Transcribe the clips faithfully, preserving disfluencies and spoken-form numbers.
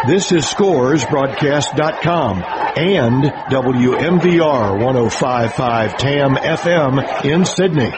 This is Scores Broadcast dot com and W M V R one oh five point five T A M F M in Sydney.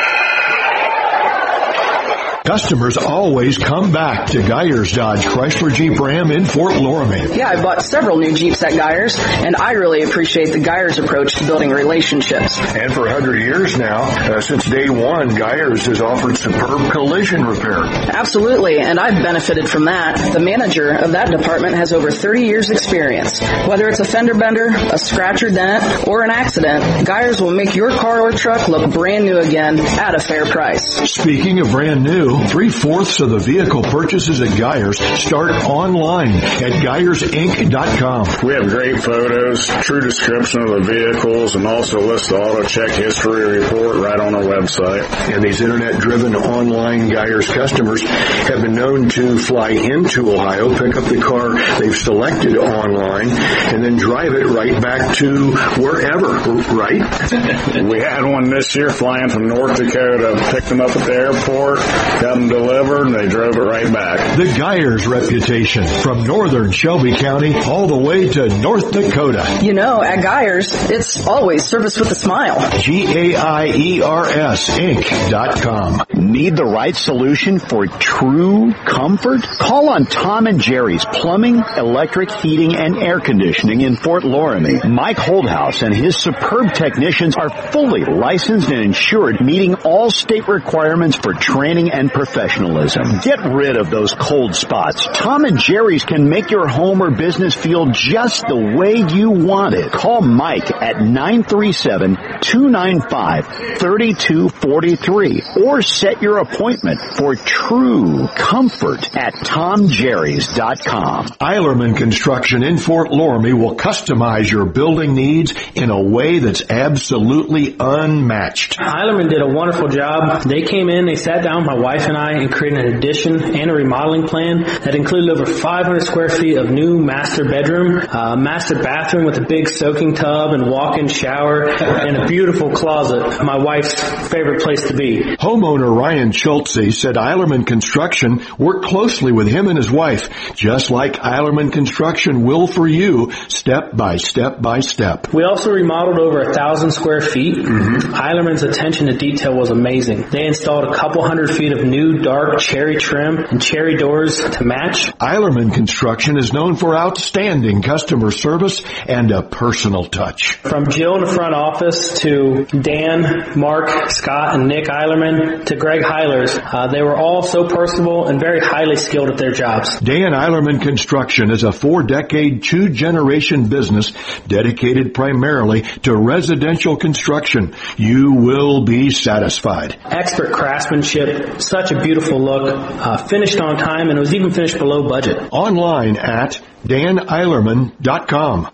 Customers always come back to Geyers Dodge Chrysler Jeep Ram in Fort Loramie. Yeah, I bought several new Jeeps at Geyers, and I really appreciate the Geyers approach to building relationships. And for one hundred years now, uh, since day one, Geyers has offered superb collision repair. Absolutely, and I've benefited from that. The manager of that department has over thirty years experience. Whether it's a fender bender, a scratch or dent, or an accident, Geyers will make your car or truck look brand new again at a fair price. Speaking of brand new, three-fourths of the vehicle purchases at Geyers start online at Geyers Inc dot com. We have great photos, true description of the vehicles, and also list the auto check history report right on our website. And these internet-driven online Geyers customers have been known to fly into Ohio, pick up the car they've selected online, and then drive it right back to wherever, right? We had one this year flying from North Dakota, picked them up at the airport, got them delivered, and they drove it right back. The Geyers reputation, from northern Shelby County all the way to North Dakota. You know, at Geyers, it's always service with a smile. G A I E R S Inc dot com. Need the right solution for true comfort? Call on Tom and Jerry's Plumbing, Electric, Heating, and Air Conditioning in Fort Loramie. Mike Holdhouse and his superb technicians are fully licensed and insured, meeting all state requirements for training and professionalism. Get rid of those cold spots. Tom and Jerry's can make your home or business feel just the way you want it. Call Mike at nine three seven, two nine five, three two four three or set your appointment for true comfort at tom jerrys dot com. Eilerman Construction in Fort Loramie will customize your building needs in a way that's absolutely unmatched. Eilerman did a wonderful job. They came in, they sat down with my wife and I and created an addition and a remodeling plan that included over five hundred square feet of new master bedroom, uh, master bathroom with a big soaking tub and walk-in shower, and a beautiful closet, my wife's favorite place to be. Homeowner Ryan Schultze said Eilerman Construction worked closely with him and his wife, just like Eilerman Construction will for you, step by step by step. We also remodeled over a thousand square feet. Mm-hmm. Eilerman's attention to detail was amazing. They installed a couple hundred feet of new dark cherry trim and cherry doors to match. Eilerman Construction is known for outstanding customer service and a personal touch. From Jill in the front office to Dan, Mark, Scott, and Nick Eilerman to Greg Heilers, uh, they were all so personable and very highly skilled at their jobs. Dan Eilerman Construction is a four-decade, two-generation business dedicated primarily to residential construction. You will be satisfied. Expert craftsmanship, such a beautiful look, uh, finished on time, and it was even finished below budget. Online at dan eilerman dot com.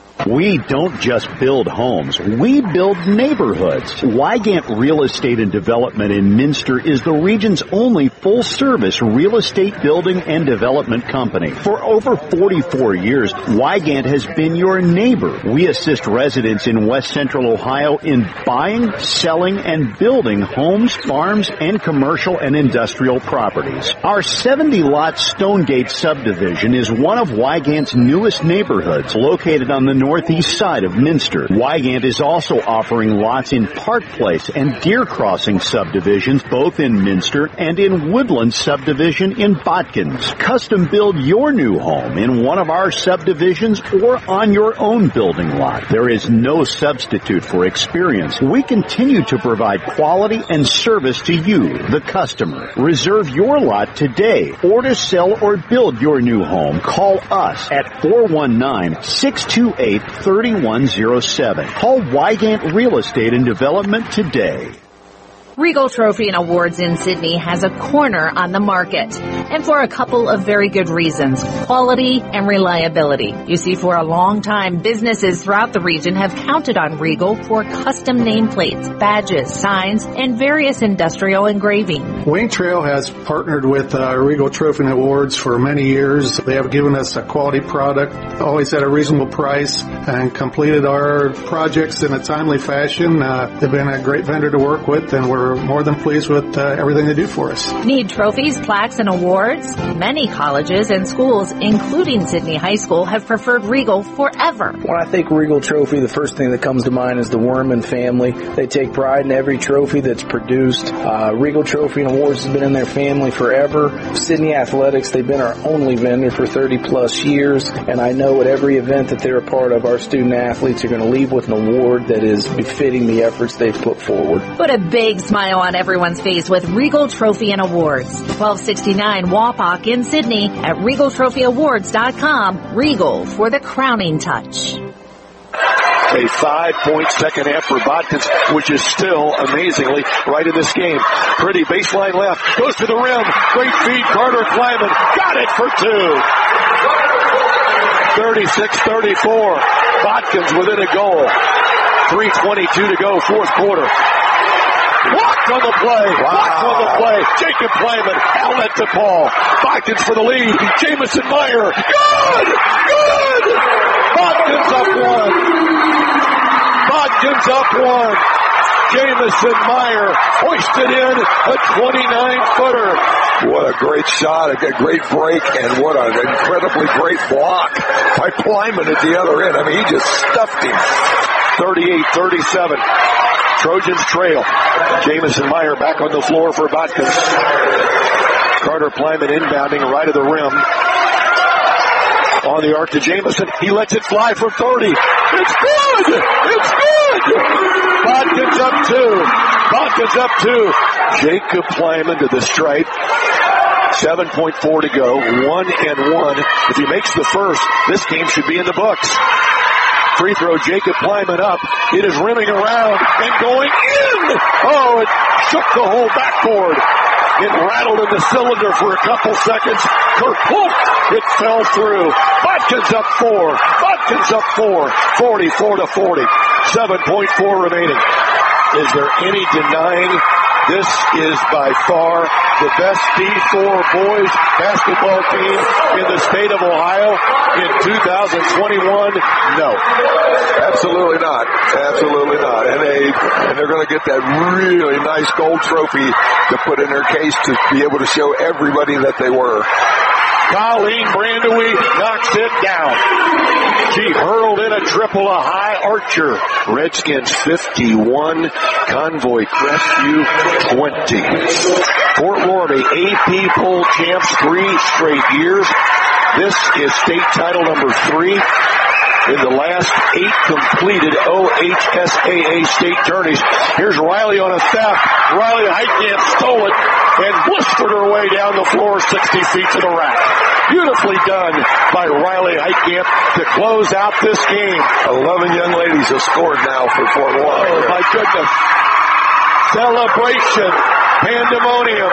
We don't just build homes, we build neighborhoods. Wygant Real Estate and Development in Minster is the region's only full-service real estate building and development company. For over forty-four years, Wygant has been your neighbor. We assist residents in West Central Ohio in buying, selling, and building homes, farms, and commercial and industrial properties. Our seventy-lot Stonegate subdivision is one of Wygant's newest neighborhoods, located on the northeast side of Minster. Wygant is also offering lots in Park Place and Deer Crossing subdivisions, both in Minster, and in Woodland subdivision in Botkins. Custom build your new home in one of our subdivisions or on your own building lot. There is no substitute for experience. We continue to provide quality and service to you, the customer. Reserve your lot today, or to sell or build your new home, call us at four one nine, six two eight, three one zero seven. Call Wygant Real Estate and Development today. Regal Trophy and Awards in Sydney has a corner on the market, and for a couple of very good reasons: quality and reliability. You see, for a long time, businesses throughout the region have counted on Regal for custom nameplates, badges, signs, and various industrial engraving. Wing Trail has partnered with uh, Regal Trophy and Awards for many years. They have given us a quality product, always at a reasonable price, and completed our projects in a timely fashion. Uh, they've been a great vendor to work with, and we're more than pleased with uh, everything they do for us. Need trophies, plaques, and awards? Many colleges and schools, including Sidney High School, have preferred Regal forever. When I think Regal Trophy, the first thing that comes to mind is the Worman family. They take pride in every trophy that's produced. Uh, Regal Trophy and Awards has been in their family forever. Sidney Athletics, they've been our only vendor for thirty plus years, and I know at every event that they're a part of, our student athletes are going to leave with an award that is befitting the efforts they've put forward. Put a big smile on everyone's face with Regal Trophy and Awards. twelve sixty-nine Wapak in Sidney at regal trophy awards dot com. Regal for the crowning touch. A five-point second half for Botkins, which is still amazingly right in this game. Pretty baseline left, goes to the rim, great feed, Carter Kleiman, got it for two. thirty-six thirty-four, Botkins within a goal. three twenty-two to go, fourth quarter. Walked on the play, wow. Walked on the play, Jacob Kleiman, outlet to Paul. Botkins for the lead, Jamison Meyer, good, good! Botkins up one. Botkins up one. Jamison Meyer hoisted in a twenty-nine footer. What a great shot, a great break, and what an incredibly great block by Kleiman at the other end. I mean, he just stuffed him. thirty-eight thirty-seven. Trojans trail. Jamison Meyer back on the floor for Botkins. Carter Kleiman inbounding right of the rim. On the arc to Jamison. He lets it fly from thirty. It's good! It's good! Botkins up two. Botkins up two. Jacob Kleiman to the stripe. seven point four to go. One and one. If he makes the first, this game should be in the books. Free throw, Jacob Kleiman up. It is rimming around and going in. Oh, it shook the whole backboard. It rattled in the cylinder for a couple seconds. Kerplunk, it fell through. Botkins up four. Botkins up four. forty-four to forty. seven point four remaining. Is there any denying this is by far the best D four boys basketball team in the state of Ohio in two thousand twenty-one? No. Absolutely not. Absolutely not. And they, and they're going to get that really nice gold trophy to put in their case to be able to show everybody that they were. Colleen Brandewie knocks it down. She hurled in a triple, a high archer. Redskins fifty-one, Convoy Crestview twenty. Fort Lauderdale A P poll champs three straight years. This is state title number three in the last eight completed O H S A A state tourneys. Here's Riley on a theft. Riley Heitkamp stole it and blistered her way down the floor sixty feet to the rack. Beautifully done by Riley Heitkamp to close out this game. eleven young ladies have scored now for Fort Lauderdale. Oh, my goodness. Celebration. Pandemonium.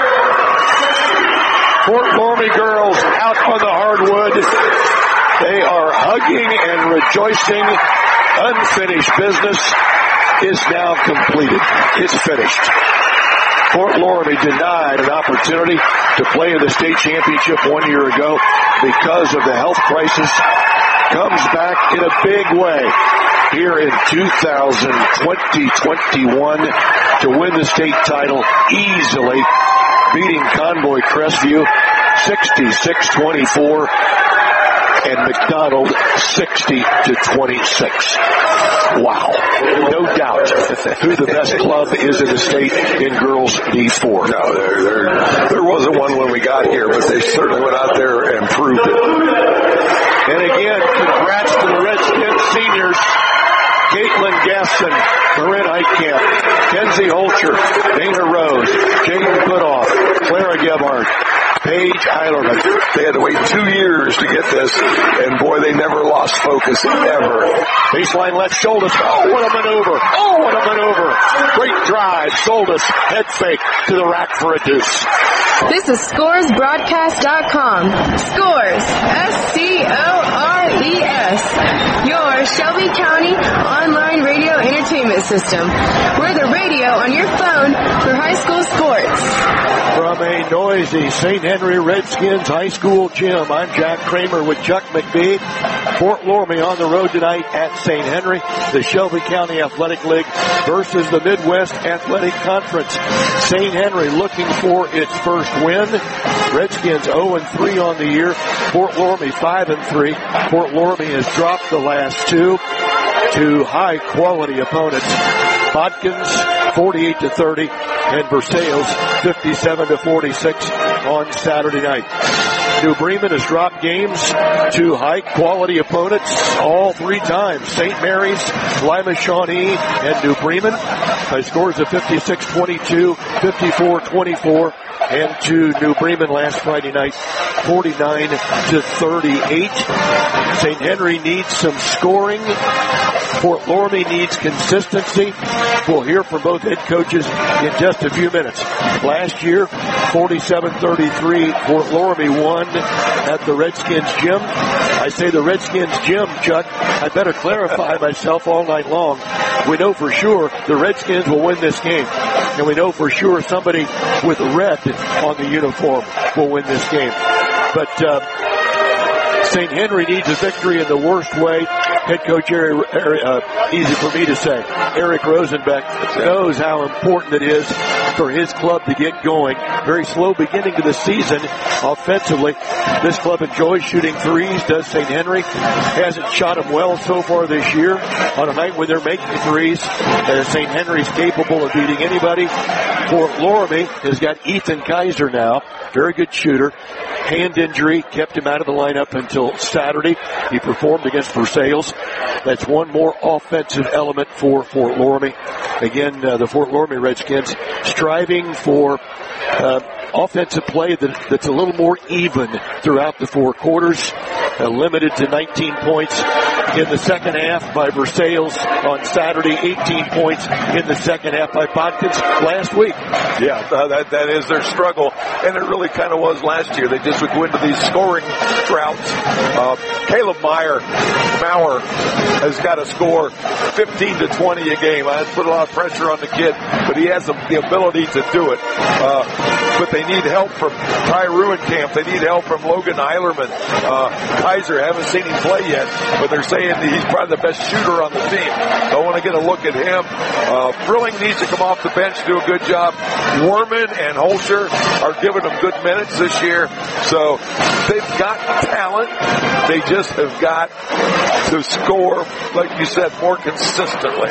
Fort Lauderdale girls out on the hardwood. They are hugging and rejoicing. Unfinished business is now completed. It's finished. Fort Lauderdale denied an opportunity to play in the state championship one year ago because of the health crisis. Comes back in a big way here in two thousand twenty twenty-one to win the state title easily, beating Convoy Crestview sixty-six twenty-four and McDonald sixty to twenty-six. Wow. No doubt who the best club is in the state in girls D four. No, there, there, there wasn't one when we got here, but they certainly went out there and proved it. And again, congrats to the Redskins seniors. Caitlin Gasson, Corinne Heitkamp, Kenzie Holcher, Dana Rose, Jaden Putoff, Clara Gebhardt, Paige Eilerman. They had to wait two years to get this, and boy, they never lost focus, ever. Baseline left, Sholdis. Oh, what a maneuver. Oh, what a maneuver. Great drive. Sholdis, head fake to the rack for a deuce. This is scores broadcast dot com. Scores, S C O R E S. Your Shelby County online radio entertainment system. We're the radio on your phone for high school sports. From a noisy Saint Henry Redskins High School gym. I'm Jack Kramer with Chuck McBee. Fort Loramie on the road tonight at Saint Henry. The Shelby County Athletic League versus the Midwest Athletic Conference. Saint Henry looking for its first win. Redskins oh and three on the year. Fort Loramie five and three. Fort Loramie has dropped the last two to high quality opponents. Bodkins forty-eight to thirty and Versailles fifty-seven to forty-six on Saturday night. New Bremen has dropped games to high quality opponents all three times. Saint Mary's, Lima Shawnee, and New Bremen by scores of fifty-six twenty-two, fifty-four twenty-four, and to New Bremen last Friday night, forty-nine to thirty-eight. Saint Henry needs some scoring. Fort Loramie needs consistency. We'll hear from both head coaches in just a few minutes. Last year, forty-seven thirty-three, Fort Loramie won at the Redskins gym. I say the Redskins gym, Chuck. I better clarify myself all night long. We know for sure the Redskins will win this game. And we know for sure somebody with red on the uniform will win this game. But uh, Saint Henry needs a victory in the worst way. Head coach, Eric, uh, easy for me to say, Eric Rosenbeck knows how important it is for his club to get going. Very slow beginning to the season offensively. This club enjoys shooting threes, does Saint Henry. Hasn't shot them well so far this year. On a night when they're making threes, uh, Saint Henry's capable of beating anybody. Fort Loramie has got Ethan Kaiser now. Very good shooter. Hand injury kept him out of the lineup until Saturday. He performed against Versailles. That's one more offensive element for Fort Loramie. Again, uh, the Fort Loramie Redskins striving for uh, offensive play that, that's a little more even throughout the four quarters. Uh, limited to nineteen points in the second half by Versailles on Saturday, eighteen points in the second half by Bodkins last week. Yeah, uh, that that is their struggle, and it really kind of was last year. They just would go into these scoring droughts. Uh, Caleb Meyer, Mauer has got to score fifteen to twenty a game. I put a lot of pressure on the kid, but he has the, the ability to do it. Uh, but they need help from Ty Ruenkamp. They need help from Logan Eilerman. Uh, Kaiser, haven't seen him play yet, but they're saying that he's probably the best shooter on the team. So I want to get a look at him. Uh, Frilling needs to come off the bench, do a good job. Warman and Holscher are giving them good minutes this year. So they've got talent. They just have got to score, like you said, more consistently.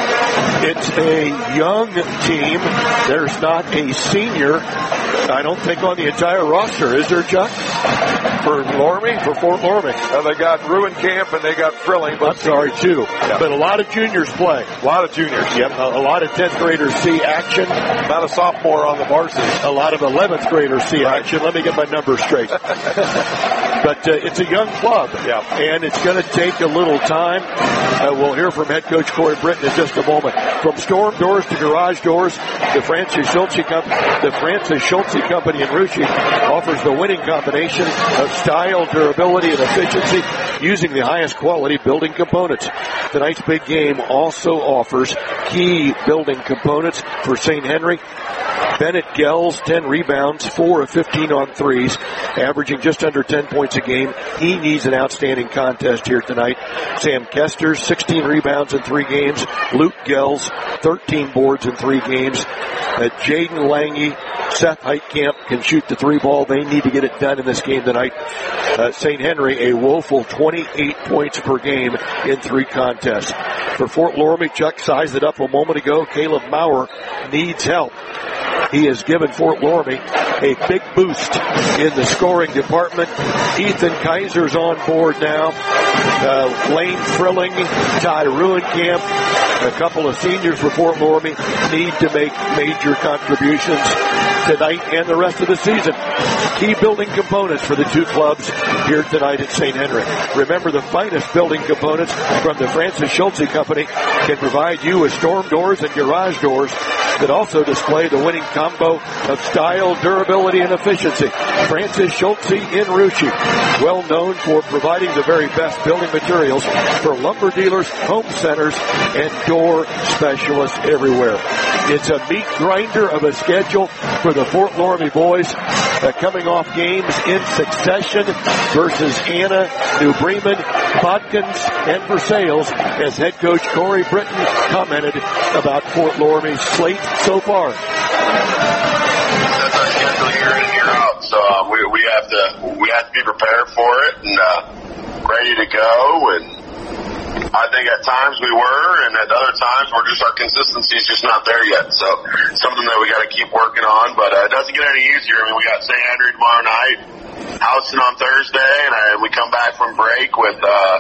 It's a young team. There's not a senior, I don't think, on the entire roster. Is there, Chuck? For Loramie? For Fort Loramie. Uh, they got Ruenkamp and they got Frilling. I'm sorry, two. Yeah. But a lot of juniors play. A lot of juniors. Yep. A, a lot of tenth graders see action. Not a sophomore on the varsity. A lot of eleventh graders see right. action. Let me get my numbers straight. But uh, it's a young club. Yeah. And it's going to take a little time. Uh, we'll hear from head coach Corey Britton in just a moment. From storm doors to garage doors, the Francis Schultze Company, the Francis Schultze Company in Russia offers the winning combination of style, durability, and efficiency using the highest quality building components. Tonight's big game also offers key building components for Saint Henry. Bennett Gels, ten rebounds, four of fifteen on threes, averaging just under ten points a game. He needs an outstanding contest here tonight. Sam Kester, sixteen rebounds in three games. Luke Gels, thirteen boards in three games. Uh, Jaden Lange, Seth Heitkamp can shoot the three ball. They need to get it done in this game tonight. Uh, Saint Henry, a woeful twenty-eight points per game in three contests. For Fort Loramie, Chuck sized it up a moment ago. Caleb Mauer needs help. He has given Fort Loramie a big boost in the scoring department. Ethan Kaiser's on board now. Uh, Lane Frilling, Ty Ruenkamp, a couple of seniors for Fort Loramie need to make major contributions tonight and the rest of the season. Key building components for the two clubs here tonight at Saint Henry. Remember, the finest building components from the Francis Schultze Company can provide you with storm doors and garage doors that also display the winning combo of style, durability, reliability and efficiency. Francis Schultze in Russia, well known for providing the very best building materials for lumber dealers, home centers, and door specialists everywhere. It's a meat grinder of a schedule for the Fort Loramie boys, uh, coming off games in succession versus Anna, New Bremen, Bodkins, and Versailles, as head coach Corey Britton commented about Fort Loramie's slate so far. That's our schedule year in and year out, so um, we, we have to we have to be prepared for it and uh, ready to go. And I think at times we were, and at other times we're just, our consistency is just not there yet. So something that we got to keep working on, but uh, it doesn't get any easier. I mean, we got Saint Andrew tomorrow night, Houston on Thursday, and, I, and we come back from break with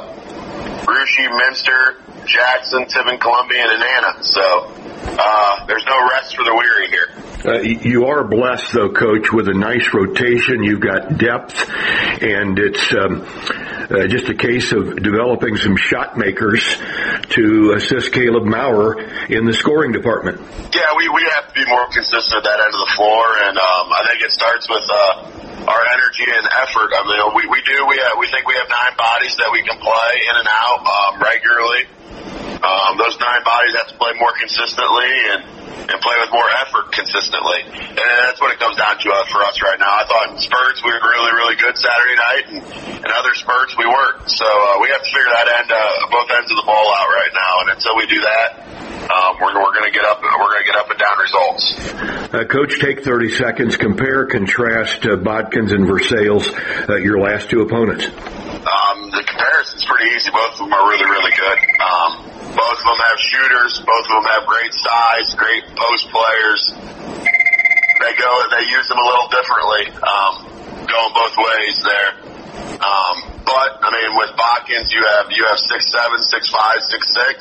uh, Russia, Minster, Jackson, Tibbin, Columbia, and Anna. So uh, there's no rest for the weary here. Uh, you are blessed, though, Coach, with a nice rotation. You've got depth, and it's um, uh, just a case of developing some shot makers to assist Caleb Maurer in the scoring department. Yeah, we, we have to be more consistent at that end of the floor, and um, I think it starts with uh, our energy and effort. I mean, we, we do. We have, we think we have nine bodies that we can play in and out um, regularly. Um, those nine bodies have to play more consistently and and play with more effort consistently. And that's what it comes down to uh, for us right now. I thought in spurts we were really, really good Saturday night, and in other spurts we weren't. So uh, we have to figure that end, uh, both ends of the ball out right now. And until we do that, um, we're, we're going to get up. We're going to get up and down results. Uh, Coach, take thirty seconds. Compare, contrast uh, Bodkins and Versailles, uh, your last two opponents. Um, the comparison's pretty easy. Both of them are really, really good. Um, both of them have shooters. Both of them have great size, great post players. They go, they use them a little differently, um, going both ways there. Um, but I mean, with Bodkins, you have you have six seven, six five, six six,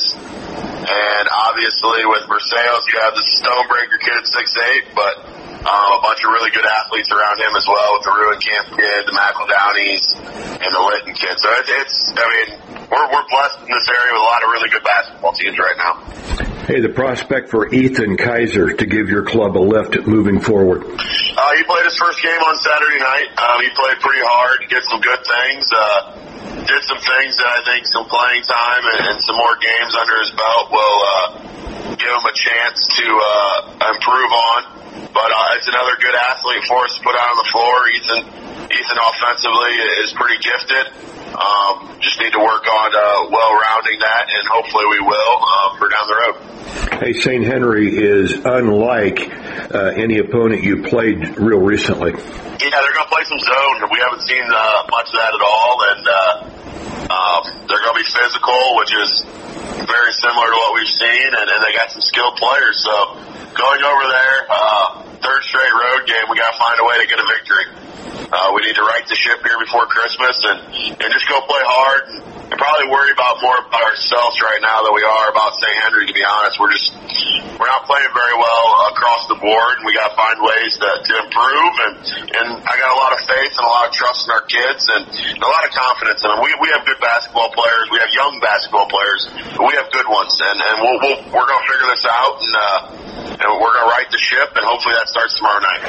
and obviously with Versailles, you have the Stonebreaker kid at six eight, but. Um, a bunch of really good athletes around him as well, with the Ruenkamp kid, the McEldownies, and the Litton kid. So it's, it's I mean, we're, we're blessed in this area with a lot of really good basketball teams right now. Hey, the prospect for Ethan Kaiser to give your club a lift moving forward. Uh, he played his first game on Saturday night. Um, he played pretty hard, did some good things, uh, did some things that I think some playing time and, and some more games under his belt will uh, give him a chance to uh, improve on. But uh, it's another good athlete for us to put out on the floor. Ethan, Ethan offensively is pretty gifted. Um, just need to work on uh, well-rounding that, and hopefully we will um, for down the road. Hey, Saint Henry is unlike uh, any opponent you played real recently. Yeah, they're going to play some zone. We haven't seen uh, much of that at all, and uh, um, they're going to be physical, which is very similar to what we've seen, and, and they got some skilled players. So going over there, uh, third straight road game, we got to find a way to get a victory. Uh, we need to right the ship here before Christmas and, and just go play hard and, and probably worry about more about ourselves right now than we are about Saint Henry, to be honest. We're just, we're not playing very well across the board, and we got to find ways to, to improve. And, and I got a lot of faith and a lot of trust in our kids and a lot of confidence in them. We, we have good basketball players. We have young basketball players, but we have good ones. And, and we'll, we'll, we're going to figure this out, and, uh, and we're going to right the ship, and hopefully that starts tomorrow night.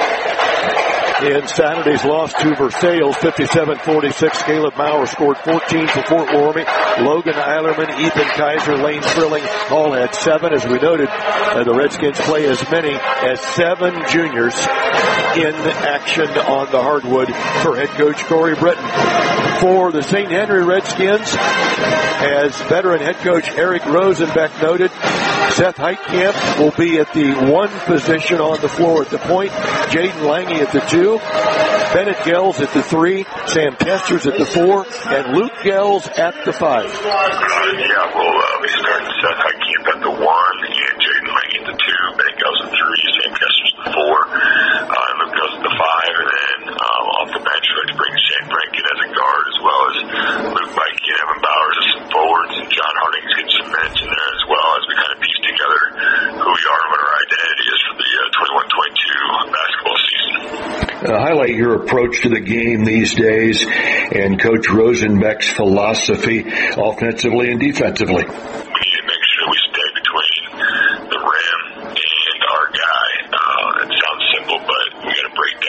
In Saturday's loss to Versailles, fifty-seven forty-six, Caleb Maurer scored fourteen for Fort Loramie. Logan Eilerman, Ethan Kaiser, Lane Frilling all had seven. As we noted, uh, the Redskins play as many as seven juniors in action on the hardwood for head coach Corey Britton. For the Saint Henry Redskins, as veteran head coach Eric Rosenbeck noted, Seth Heitkamp will be at the one position on the floor at the point, Jaden Lange at the two, Bennett Gels at the three, Sam Testers at the four, and Luke Gels at the five. Uh, yeah, we'll uh, be starting Seth Heitkamp at the one, and Jaden Lange at the two, Bennett Gels at the three, Sam Testers at the four, uh, and Luke Gels at the five, and then um, off the bench we're going to bring Shane Brankin as a guard, as well as Luke Mikey and Evan Bowers as some forwards, and John Harding's getting some minutes in there as well, as we kind of piece together who we are and what our identity is for the uh, twenty-one twenty-two basketball season. Uh, highlight your approach to the game these days and Coach Rosenbeck's philosophy offensively and defensively. We need to make sure we stay between the rim and our guy. Uh, it sounds simple, but we got to break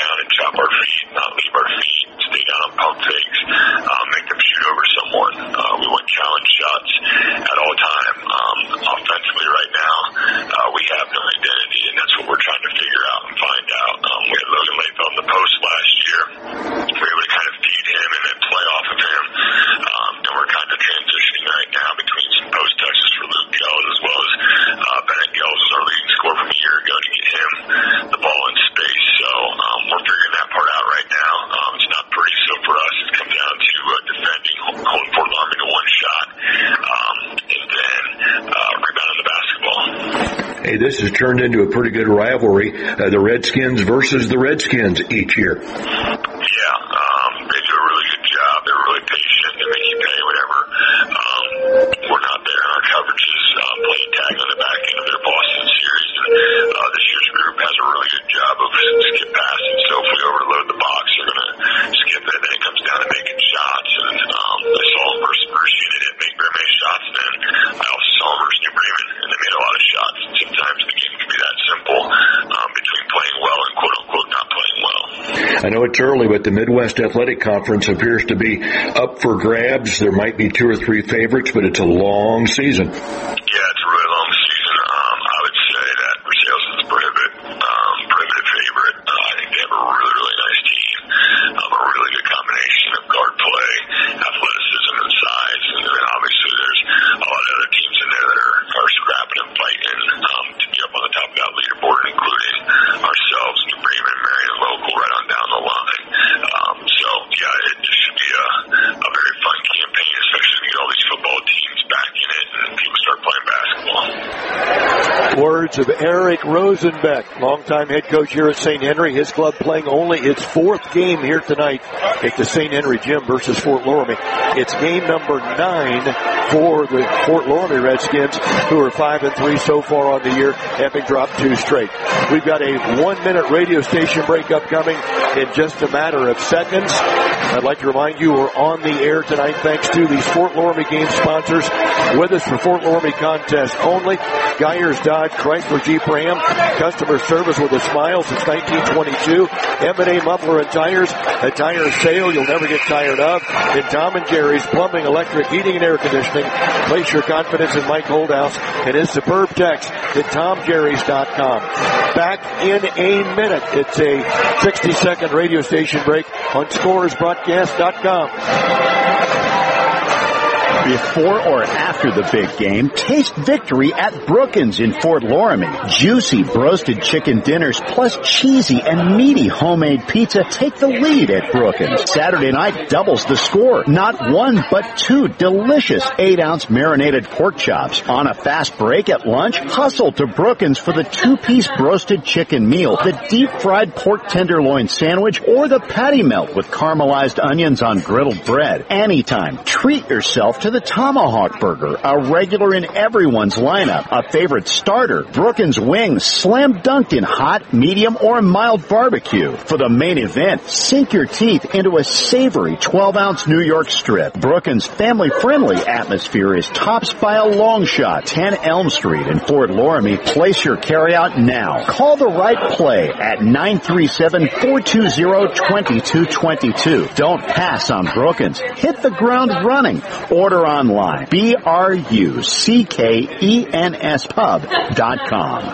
hey, this has turned into a pretty good rivalry, uh, the Redskins versus the Redskins each year. Yeah, um, they do a really good job. They're really patient. They make you pay whatever. Um, we're not there in our coverages, uh, playing tag on the back end of their Boston series. And, uh, this year's group has a really good job of skip passing. So if we overload the box, they're going to skip it. Then it comes down to making shots. And um, I saw them versus Mercy. They didn't make very many shots then. I also saw them versus New Bremen, and they made a lot of shots. And sometimes the game can be that simple um, between playing well and quote-unquote not playing well. I know it's early, but the Midwest Athletic Conference appears to be up for grabs. There might be two or three favorites, but it's a long season. Yeah, it's a really long season. Um, I would say that Versailles is a prohibitive, um, prohibitive favorite. Uh, I think they have a really, really nice team. Um, a really good combination of guard play, athleticism, and size. And then obviously there's a lot of other teams in there that are, are scrapping and fighting um, to be up on the top of that leaderboard, including ourselves, New Bremen, Marion Local, right on down the line. Um, so, yeah, it just should be a, a very fun campaign, especially when you get all these football teams back in it and people start playing basketball. Words of Eric Rosenbeck, longtime head coach here at Saint Henry. His club playing only its fourth game here tonight at the Saint Henry Gym versus Fort Loramie. It's game number nine for the Fort Loramie Redskins, who are five and three so far on the year, having dropped two straight. We've got a one-minute radio station break upcoming in just a matter of seconds. I'd like to remind you we're on the air tonight thanks to these Fort Loramie game sponsors. With us for Fort Loramie contest only, Geyers Dodge Chrysler Jeep Ram, customer service with a smile since nineteen twenty-two. M and A Muffler and Tires, a tire sale you'll never get tired of. And Tom and Jerry's Plumbing, Electric, Heating, and Air Conditioning. Place your confidence in Mike Holdhouse and his superb text at tom jerrys dot com. Back in a minute. It's a sixty-second radio station break on scores broadcast dot com. Before or after the big game, taste victory at Brookins in Fort Loramie. Juicy roasted chicken dinners plus cheesy and meaty homemade pizza take the lead at Brookins. Saturday night doubles the score. Not one, but two delicious eight-ounce marinated pork chops. On a fast break at lunch, hustle to Brookins for the two-piece roasted chicken meal, the deep-fried pork tenderloin sandwich, or the patty melt with caramelized onions on griddled bread. Anytime, treat yourself to the Tomahawk Burger, a regular in everyone's lineup, a favorite starter, Brookins wings, slam dunked in hot, medium, or mild barbecue. For the main event, sink your teeth into a savory twelve-ounce New York strip. Brookins' family-friendly atmosphere is tops by a long shot, ten Elm Street in Fort Loramie. Place your carryout now. Call the right play at nine three seven, four two zero, two two two two. Don't pass on Brookins. Hit the ground running. Order online. B R U C K E N S pub dot com.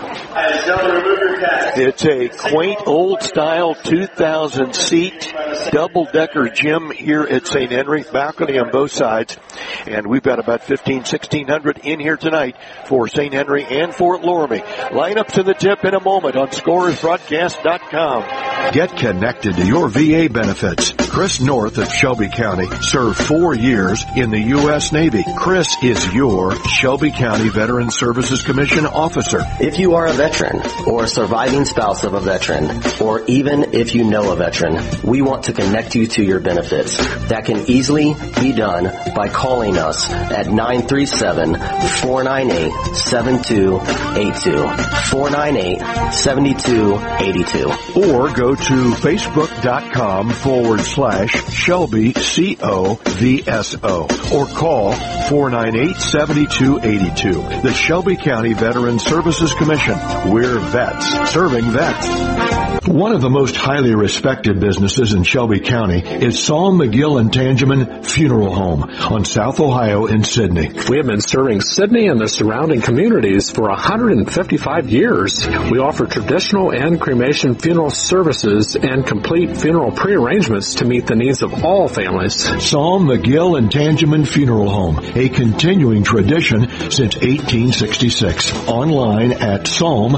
It's a quaint old-style two thousand seat double-decker gym here at Saint Henry. Balcony on both sides. And we've got about fifteen, sixteen hundred in here tonight for Saint Henry and Fort Loramie. Lineups in the tip in a moment on scores broadcast dot com. Get connected to your V A benefits. Chris North of Shelby County served four years in the U S Navy. Chris is your Shelby County Veteran Services Commission officer. If you are a veteran or a surviving spouse of a veteran, or even if you know a veteran, we want to connect you to your benefits. That can easily be done by calling us at nine three seven, four nine eight, seven two eight two, four nine eight, seven two eight two. Or go to facebook.com forward slash Shelby C O V S O or call four nine eight, seven two eight two. The Shelby County Veteran Services Commission. We're vets serving vets. One of the most highly respected businesses in Shelby County is Saul McGill and Tangeman Funeral Home on South Ohio in Sidney. We have been serving Sidney and the surrounding communities for one hundred fifty-five years. We offer traditional and cremation funeral services and complete funeral pre-arrangements to meet the needs of all families. Saul McGill and Tangeman Funeral Home, a continuing tradition since eighteen sixty-six. Online at Psalm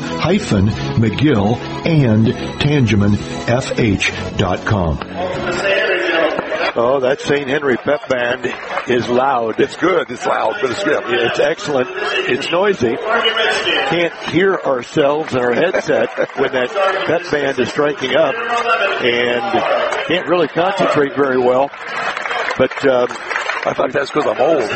McGill and Tangeman F H dot com. Oh, that Saint Henry pep band is loud. It's good. It's loud, but it's good. Yeah, it's excellent. It's noisy. Can't hear ourselves in our headset when that pep band is striking up, and can't really concentrate very well. But um, I thought that's because I'm old.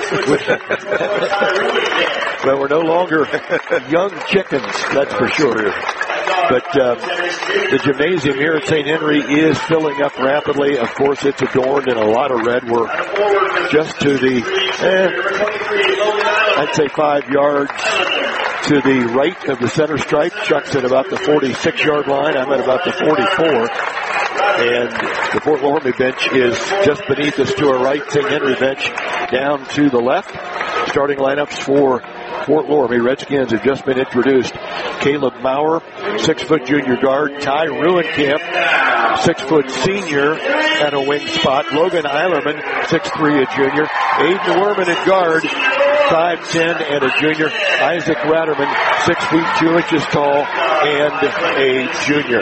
Well, we're no longer young chickens, that's for sure. But um, the gymnasium here at Saint Henry is filling up rapidly. Of course, it's adorned in a lot of red. We're just to the, eh, I'd say five yards to the right of the center stripe. Chuck's at about the forty-six-yard line. I'm at about the forty-four. And the Fort Loramie bench is just beneath us to our right. Saint Henry bench down to the left. Starting lineups for Fort Loramie Redskins have just been introduced. Caleb Maurer, six-foot junior guard. Ty Ruenkamp, six-foot senior at a wing spot. Logan Eilerman, six three, a junior. Aiden Werman at guard, five ten and a junior. Isaac Ratterman, six feet two inches tall and a junior.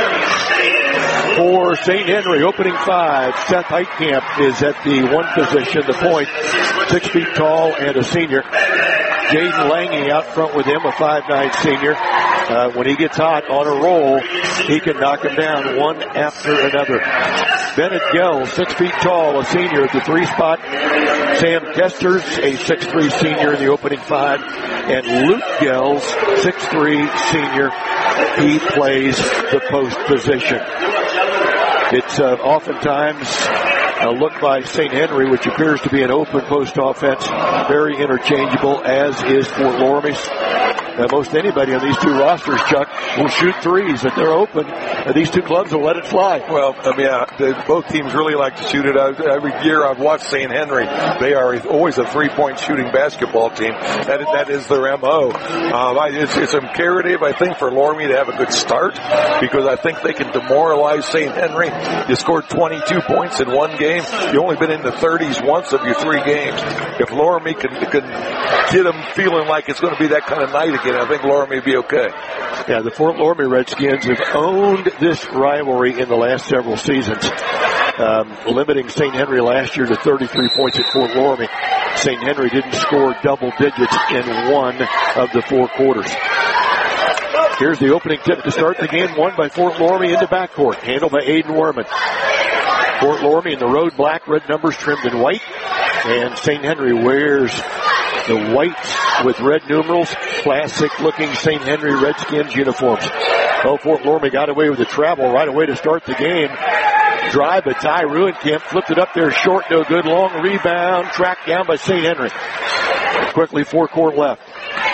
For Saint Henry, opening five, Seth Heitkamp is at the one position, the point, six feet tall and a senior. Jaden Lange out front with him, a five nine senior. Uh, when he gets hot on a roll, he can knock him down one after another. Bennett Gell, six feet tall, a senior at the three spot. Sam Kesters, a six three senior in the opening five. And Luke Gels, six three senior. He plays the post position. It's uh, oftentimes a look by Saint Henry, which appears to be an open post offense, very interchangeable, as is Fort Loramie's. Uh, most anybody on these two rosters, Chuck, will shoot threes. If they're open, uh, these two clubs will let it fly. Well, I mean, uh, the, both teams really like to shoot it. I, every year I've watched Saint Henry. They are always a three-point shooting basketball team. That is, that is their M O. Um, I, it's, it's imperative, I think, for Loramie to have a good start, because I think they can demoralize Saint Henry. You scored twenty-two points in one game. You've only been in the thirties once of your three games. If Loramie can, can get them feeling like it's going to be that kind of night again, I think Loramie will be okay. Yeah, the Fort Loramie Redskins have owned this rivalry in the last several seasons, um, limiting Saint Henry last year to thirty-three points at Fort Loramie. Saint Henry didn't score double digits in one of the four quarters. Here's the opening tip to start the game, won by Fort Loramie into backcourt, handled by Aiden Werman. Fort Loramie in the road black, red numbers trimmed in white, and Saint Henry wears the white with red numerals, classic-looking Saint Henry Redskins uniforms. Well, Fort Loramie got away with the travel right away to start the game. Drive, but Ty Ruenkamp flipped it up there short, no good. Long rebound, tracked down by Saint Henry. Quickly, four-court left.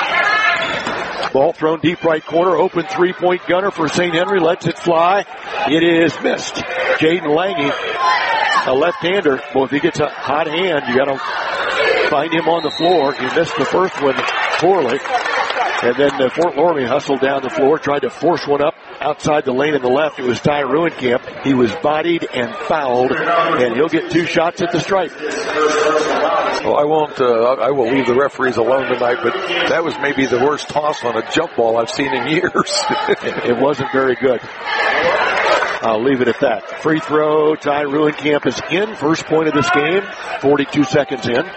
Ball thrown deep right corner, open three-point gunner for Saint Henry, lets it fly. It is missed. Jaden Lange, a left-hander. Well, if he gets a hot hand, you got to find him on the floor. He missed the first one poorly. And then uh, Fort Loramie hustled down the floor, tried to force one up outside the lane in the left. It was Ty Ruenkamp. He was bodied and fouled, and he'll get two shots at the stripe. Well, I won't, uh, I will leave the referees alone tonight, but that was maybe the worst toss on a jump ball I've seen in years. It wasn't very good. I'll leave it at that. Free throw, Ty Ruenkamp is in. First point of this game, forty-two seconds in.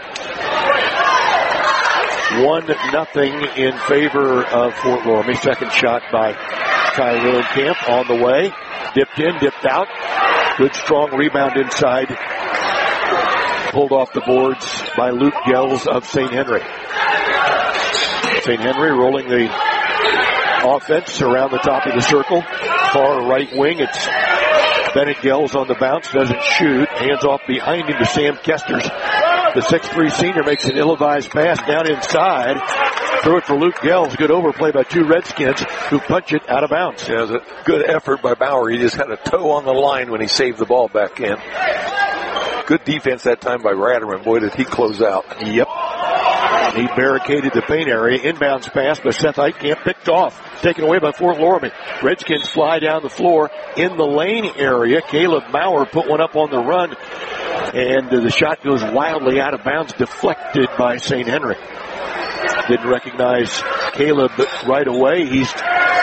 One nothing in favor of Fort Loramie. Second shot by Ty Ruenkamp on the way. Dipped in, dipped out. Good strong rebound inside. Pulled off the boards by Luke Gels of Saint Henry. Saint Henry rolling the offense around the top of the circle. Far right wing, it's Bennett Gels on the bounce, doesn't shoot. Hands off behind him to Sam Kesters. The six three senior makes an ill-advised pass down inside. Throw it for Luke Gels. Good overplay by two Redskins who punch it out of bounds. Yeah, it was a good effort by Bauer. He just had a toe on the line when he saved the ball back in. Good defense that time by Ratterman. Boy, did he close out. Yep. He barricaded the paint area. Inbounds pass, but Seth Heitkamp picked off. Taken away by Fort Loramie. Redskins fly down the floor in the lane area. Caleb Maurer put one up on the run, and the shot goes wildly out of bounds, deflected by Saint Henry. Didn't recognize Caleb right away. He's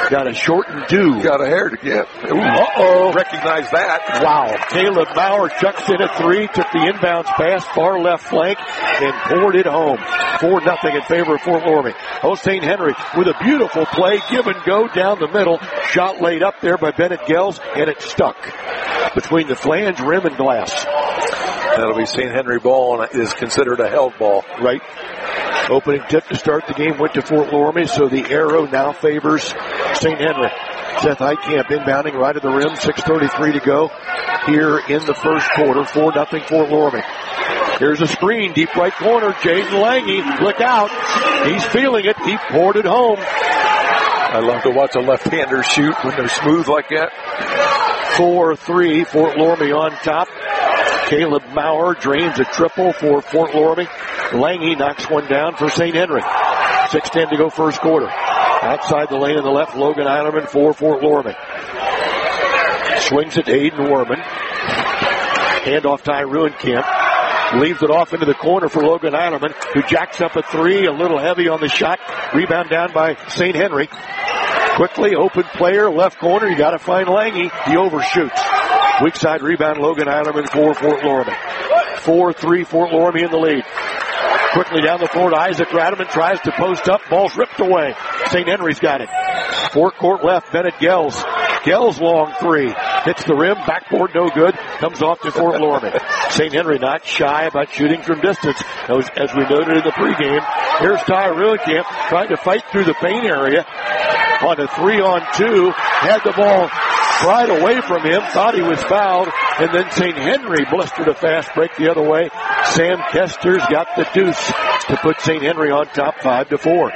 Got a shortened dew. Got a hair to get. Uh-oh. Recognize that. Wow. Caleb Maurer chucks in a three, took the inbounds pass, far left flank, and poured it home. four nothing in favor of Fort Loramie. Oh, Saint Henry with a beautiful play, give and go down the middle. Shot laid up there by Bennett Gels, and it stuck between the flange, rim, and glass. That'll be Saint Henry ball, and is considered a held ball. Right. Opening tip to start the game went to Fort Loramie, so the arrow now favors Saint Henry. Seth Heitkamp inbounding right at the rim, six thirty-three to go here in the first quarter. four nothing Fort Loramie. Here's a screen, deep right corner, Jaden Lange, look out. He's feeling it, he poured it home. I love to watch a left-hander shoot when they're smooth like that. four three, Fort Loramie on top. Caleb Maurer drains a triple for Fort Loramie. Lange knocks one down for Saint Henry. six ten to go first quarter. Outside the lane on the left, Logan Eilerman for Fort Loramie. Swings it to Aiden Werman. Handoff Ty Ruenkamp. Leaves it off into the corner for Logan Eilerman, who jacks up a three, a little heavy on the shot. Rebound down by Saint Henry. Quickly, open player, left corner. You got to find Lange. He overshoots. Weak side rebound, Logan Eilerman for Fort Loramie. four three, Fort Loramie in the lead. Quickly down the floor to Isaac Radaman, tries to post up, ball's ripped away. Saint Henry's got it. Four-court left, Bennett Gels. Gels long three. Hits the rim, backboard no good, comes off to Fort Loramie. Saint Henry not shy about shooting from distance, as, as we noted in the pregame. Here's Ty Ruenkamp trying to fight through the paint area on a three-on-two. Had the ball pried away from him, thought he was fouled, and then Saint Henry blistered a fast break the other way. Sam Kester's got the deuce to put Saint Henry on top five to four.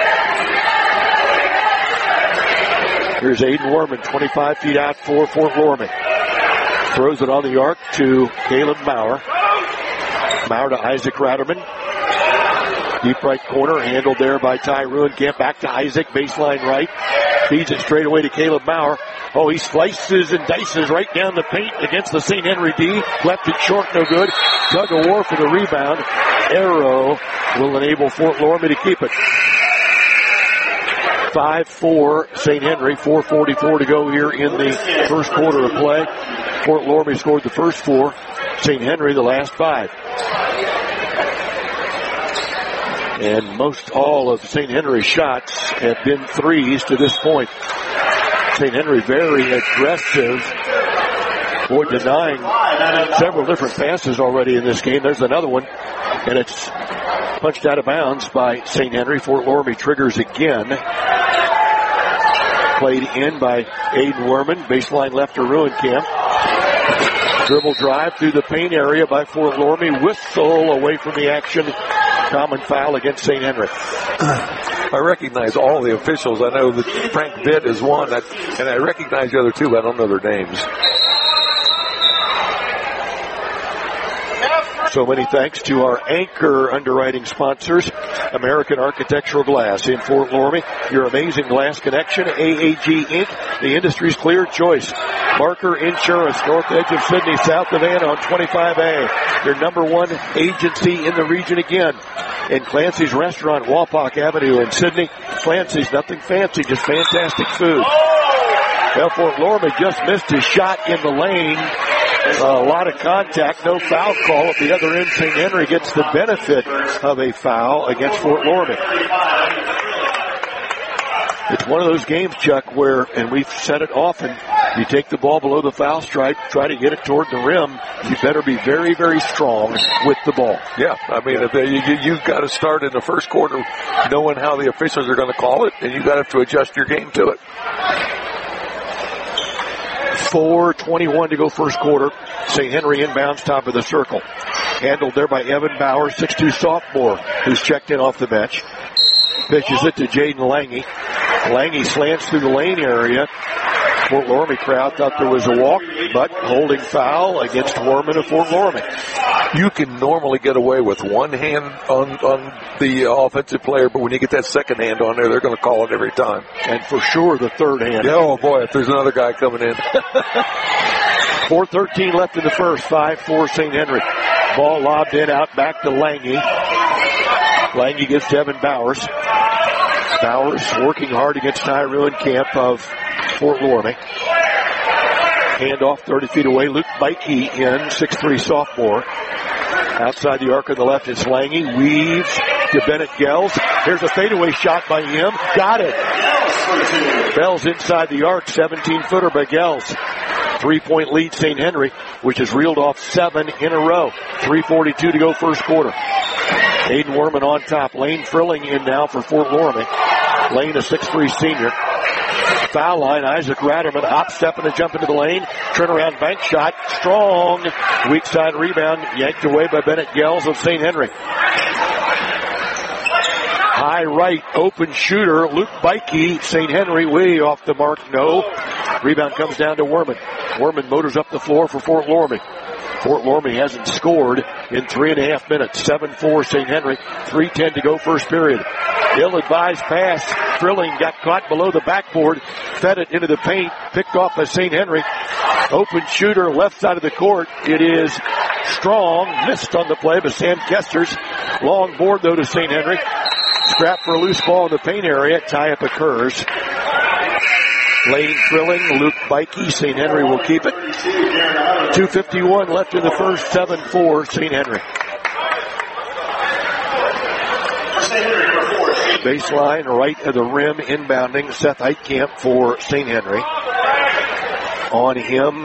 Here's Aiden Werman, twenty-five feet out for Fort Loramie. Throws it on the arc to Caleb Maurer. Maurer to Isaac Radaman. Deep right corner, handled there by Ty Ruenkamp. Back to Isaac, baseline right. Feeds it straight away to Caleb Maurer. Oh, he slices and dices right down the paint against the Saint Henry D. Left it short, no good. Tug of war for the rebound. Arrow will enable Fort Loramie to keep it. five four Saint Henry, four forty-four to go here in the first quarter of play. Fort Loramie scored the first four. Saint Henry the last five. And most all of Saint Henry's shots have been threes to this point. Saint Henry very aggressive. Boy, denying several different passes already in this game. There's another one, and it's punched out of bounds by Saint Henry. Fort Loramie triggers again. Played in by Aiden Werman. Baseline left to Ruenkamp. Dribble drive through the paint area by Fort Loramie. Whistle away from the action. Common foul against Saint Henry. I recognize all the officials. I know that Frank Bitt is one, and I recognize the other two, but I don't know their names. So many thanks to our anchor underwriting sponsors, American Architectural Glass in Fort Loramie. Your amazing glass connection, A A G Incorporated, the industry's clear choice. Barker Insurance, north edge of Sydney, south of Anna on twenty-five A. Your number one agency in the region again. In Clancy's Restaurant, Walpock Avenue in Sydney. Clancy's, nothing fancy, just fantastic food. Well, Fort Loramie just missed his shot in the lane. A lot of contact, no foul call. At the other end, Saint Henry gets the benefit of a foul against Fort Loramie. It's one of those games, Chuck, where, and we've said it often, you take the ball below the foul stripe, try to get it toward the rim, you better be very, very strong with the ball. Yeah, I mean, if they, you, you've got to start in the first quarter knowing how the officials are going to call it, and you've got to have to adjust your game to it. four twenty-one to go first quarter. Saint Henry inbounds top of the circle. Handled there by Evan Bauer, six two sophomore, who's checked in off the bench. Pitches it to Jaden Lange. Lange slants through the lane area. Fort Loramie crowd thought there was a walk, but holding foul against Werman of Fort Loramie. You can normally get away with one hand on, on the offensive player, but when you get that second hand on there, they're going to call it every time. And for sure, the third hand. Yeah, oh boy, if there's another guy coming in. four thirteen left in the first, five four Saint Henry. Ball lobbed in, out back to Lange. Lange gives to Evan Bowers. Bowers working hard against Tyrone Camp of Fort Loramie. Hand off thirty feet away. Luke Beike in, six three sophomore. Outside the arc on the left is Lange. Weaves to Bennett Gels. Here's a fadeaway shot by him. Got it. Bell's inside the arc. seventeen-footer by Gels. Three-point lead, Saint Henry, which has reeled off seven in a row. three forty-two to go first quarter. Aiden Werman on top. Lane Frilling in now for Fort Loramie. Lane, a six three senior. Foul line, Isaac Ratterman, hop, step, and a jump into the lane. Turnaround bank shot, strong. Weak side rebound, yanked away by Bennett Gels of Saint Henry. High right, open shooter, Luke Beike, Saint Henry, way off the mark, no. Rebound comes down to Werman. Werman motors up the floor for Fort Loramie. Fort Loramie hasn't scored in three and a half minutes. seven four Saint Henry. three ten to go first period. Ill-advised pass. Frilling got caught below the backboard. Fed it into the paint. Picked off by Saint Henry. Open shooter left side of the court. It is Strong. Missed on the play by Sam Kesters. Long board though to Saint Henry. Scrap for a loose ball in the paint area. Tie-up occurs. Lane Frilling, Luke Beike, Saint Henry will keep it. two fifty-one left in the first, seven four Saint Henry. Baseline right of the rim, inbounding Seth Heitkamp for Saint Henry. On him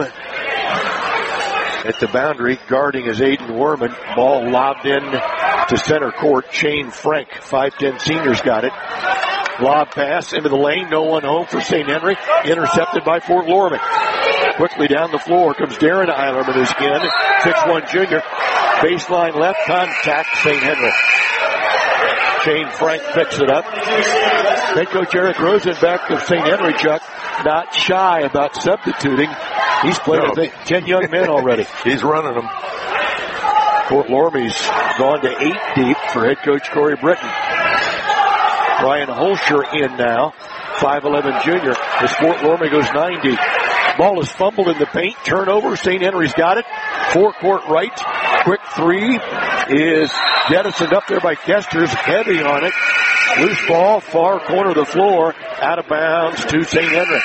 at the boundary, guarding is Aiden Werman. Ball lobbed in to center court. Shane Frank, five ten senior's got it. Lob pass into the lane. No one home for Saint Henry. Intercepted by Fort Loramie. Quickly down the floor comes Darren Eilerman again. six one junior. Baseline left. Contact Saint Henry. Shane Frank picks it up. Head coach Eric Rosenbeck of Saint Henry, Chuck, not shy about substituting. He's played, no. I think, ten young men already. He's running them. Fort Loramie's gone to eight deep for head coach Corey Britton. Ryan Holscher in now, five eleven junior, as Fort Loramie goes nine deep. Ball is fumbled in the paint, turnover, Saint Henry's got it, forecourt right, quick three is jettisoned up there by Kesters, heavy on it, loose ball, far corner of the floor, out of bounds to Saint Henry.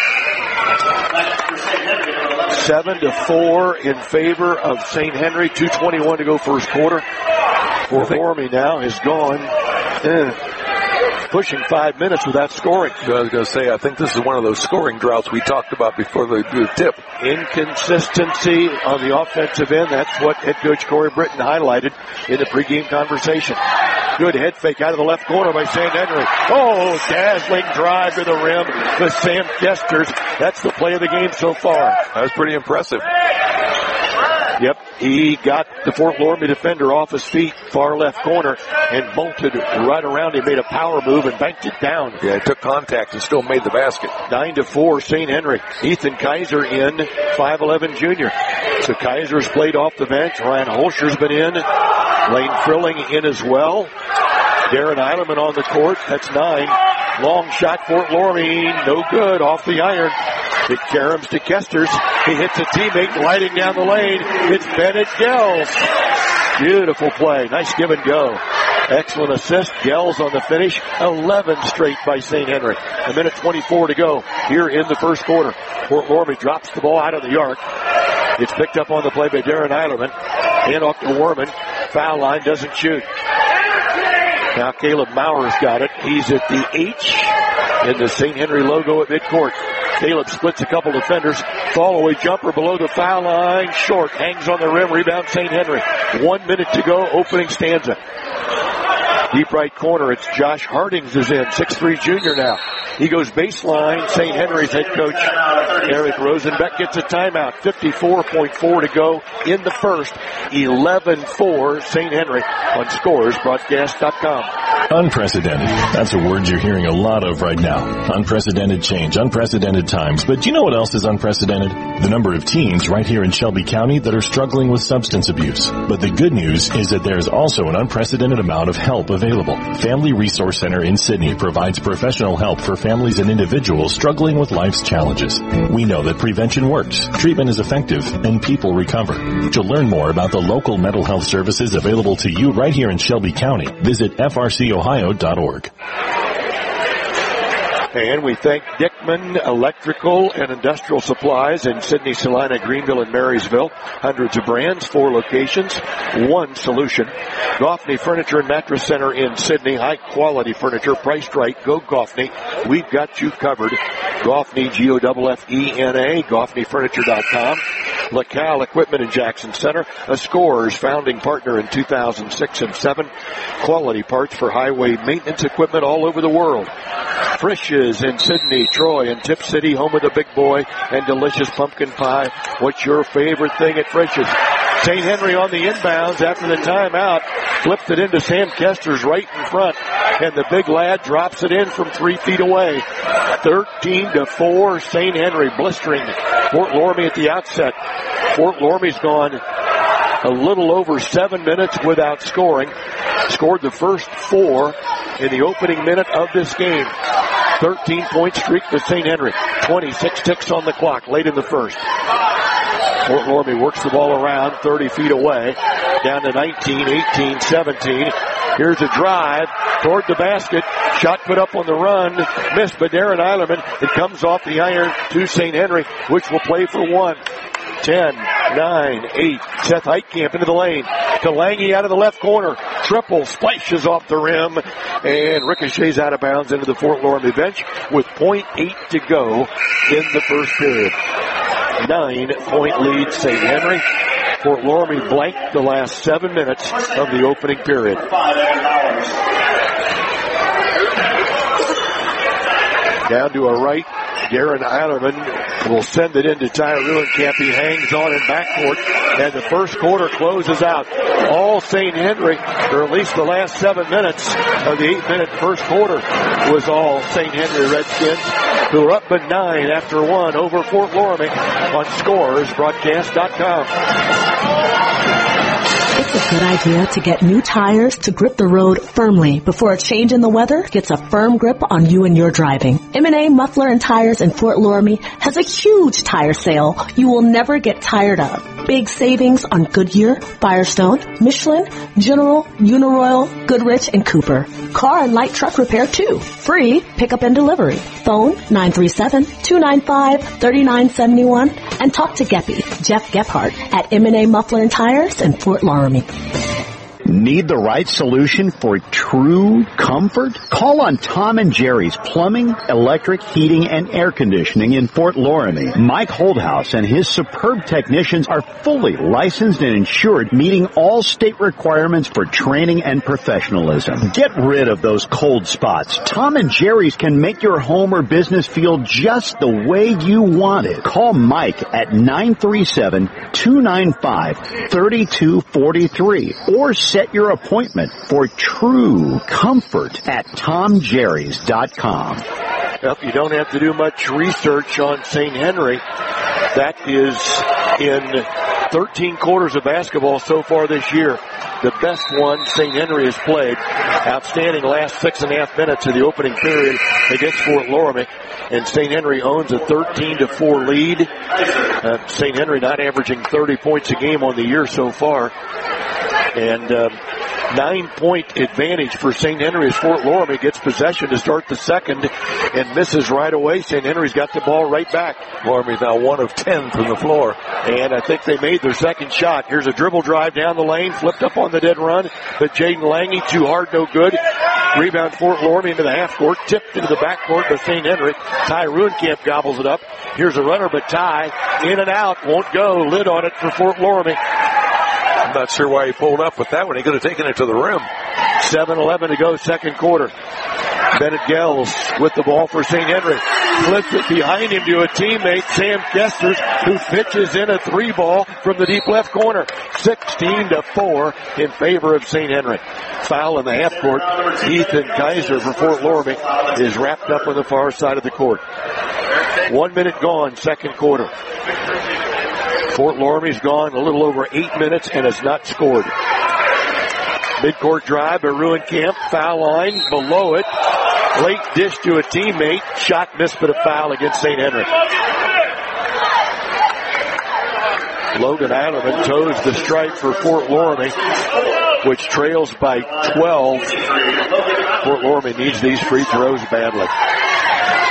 Seven to four in favor of Saint Henry, two twenty-one to go first quarter. Fort Loramie now has gone eh, pushing five minutes without scoring. I was going to say, I think this is one of those scoring droughts we talked about before the, the tip. Inconsistency on the offensive end. That's what head coach Corey Britton highlighted in the pregame conversation. Good head fake out of the left corner by Saint Henry. Oh, dazzling drive to the rim with Sam Kesters. That's the play of the game so far. That was pretty impressive. Yep, he got the Fort Loramie defender off his feet, far left corner, and bolted right around him, made a power move and banked it down. Yeah, he took contact and still made the basket. Nine to four, Saint Henry. Ethan Kaiser in, five eleven junior. So Kaiser's played off the bench. Ryan Holscher's been in. Lane Frilling in as well. Darren Eilerman on the court. That's nine. Long shot, Fort Loramie, no good, off the iron. It caroms to Kesters. He hits a teammate gliding down the lane. It's Bennett Gels. Beautiful play. Nice give and go. Excellent assist. Gels on the finish. eleven straight by Saint Henry. A minute twenty-four to go here in the first quarter. Fort Loramie drops the ball out of the arc. It's picked up on the play by Darren Eilerman. Hand off to Werman. Foul line, doesn't shoot. Now Caleb Maurer's got it. He's at the H in the Saint Henry logo at midcourt. Caleb splits a couple defenders. Fall away jumper below the foul line. Short. Hangs on the rim. Rebound Saint Henry. One minute to go. Opening stanza. Deep right corner. It's Josh Hardings is in. six three junior now. He goes baseline. Saint Henry's head coach Eric Rosenbeck gets a timeout. fifty-four point four to go in the first. eleven four Saint Henry on scores broadcast dot com. Unprecedented. That's a word you're hearing a lot of right now. Unprecedented change, unprecedented times. But do you know what else is unprecedented? The number of teens right here in Shelby County that are struggling with substance abuse. But the good news is that there's also an unprecedented amount of help available. Family Resource Center in Sydney provides professional help for families and individuals struggling with life's challenges. We know that prevention works, treatment is effective, and people recover. To learn more about the local mental health services available to you right here in Shelby County, visit f r c ohio dot org. And we thank Dickman Electrical and Industrial Supplies in Sydney, Salina, Greenville, and Marysville. Hundreds of brands, four locations, one solution. Goffney Furniture and Mattress Center in Sydney. High quality furniture, priced right. Go Goffney. We've got you covered. Goffney, G O F F E N A, Goffney Furniture dot com. LaCal Equipment in Jackson Center, a Scores founding partner in two thousand six and seven. Quality parts for highway maintenance equipment all over the world. Frisch's in Sydney, Troy, and Tip City, home of the big boy and delicious pumpkin pie. What's your favorite thing at Frisch's? Saint Henry on the inbounds after the timeout. Flipped it into Sam Kester's right in front. And the big lad drops it in from three feet away. thirteen to four, Saint Henry blistering Fort Loramie at the outset. Fort Loramie's gone a little over seven minutes without scoring. Scored the first four in the opening minute of this game. thirteen point streak for Saint Henry. twenty-six ticks on the clock late in the first. Fort Loramie works the ball around thirty feet away. Down to nineteen, eighteen, seventeen. Here's a drive toward the basket. Shot put up on the run. Missed by Darren Eilerman. It comes off the iron to Saint Henry, which will play for one. ten, nine, eight. Seth Heitkamp into the lane. To Lange out of the left corner. Triple splashes off the rim and ricochets out of bounds into the Fort Loramie bench with point eight to go in the first period. Nine point lead Saint Henry. Fort Loramie blanked the last seven minutes of the opening period. Down to a right. Darren Eilerman will send it into Ty Ruenkamp. He hangs on in backcourt, and the first quarter closes out. All Saint Henry, or at least the last seven minutes of the eight-minute first quarter, was all Saint Henry Redskins, who are up by nine after one over Fort Loramie on Scores Broadcast dot com. It's a good idea to get new tires to grip the road firmly before a change in the weather gets a firm grip on you and your driving. M and A Muffler and Tires in Fort Loramie has a huge tire sale you will never get tired of. Big savings on Goodyear, Firestone, Michelin, General, Uniroyal, Goodrich, and Cooper. Car and light truck repair too. Free pickup and delivery. Phone nine three seven, two nine five, three nine seven one and talk to Geppy, Jeff Gephardt at M and A Muffler and Tires in Fort Loramie. Need the right solution for true comfort? Call on Tom and Jerry's Plumbing, Electric, Heating, and Air Conditioning in Fort Loramie. Mike Holdhouse and his superb technicians are fully licensed and insured, meeting all state requirements for training and professionalism. Get rid of those cold spots. Tom and Jerry's can make your home or business feel just the way you want it. Call Mike at nine three seven, two nine five, three two four three or set your appointment for true comfort at tom jerrys dot com. Well, you don't have to do much research on Saint Henry. That is in thirteen quarters of basketball so far this year. The best one Saint Henry has played. Outstanding last six and a half minutes of the opening period against Fort Loramie. And Saint Henry owns a thirteen to four lead. Uh, Saint Henry not averaging thirty points a game on the year so far. And um, nine-point advantage for Saint Henry as Fort Loramie gets possession to start the second and misses right away. Saint Henry's got the ball right back. Loramie's now one of ten from the floor. And I think they made their second shot. Here's a dribble drive down the lane, flipped up on the dead run, but Jaden Lange, too hard, no good. Rebound Fort Loramie into the half court, tipped into the back court by Saint Henry. Ty Ruenkamp gobbles it up. Here's a runner, but Ty in and out, won't go. Lid on it for Fort Loramie. I'm not sure why he pulled up with that one. He could have taken it to the rim. seven eleven to go, second quarter. Bennett Gels with the ball for Saint Henry. Flips it behind him to a teammate, Sam Kesters, who pitches in a three ball from the deep left corner. sixteen to four in favor of Saint Henry. Foul in the half court. Ethan Kaiser for Fort Loramie is wrapped up on the far side of the court. One minute gone, second quarter. Fort Loramie's gone a little over eight minutes and has not scored. Midcourt drive by Ruenkamp. Foul line below it. Late dish to a teammate. Shot missed, but a foul against Saint Henry. Logan Eilerman toes the stripe for Fort Loramie, which trails by twelve. Fort Loramie needs these free throws badly.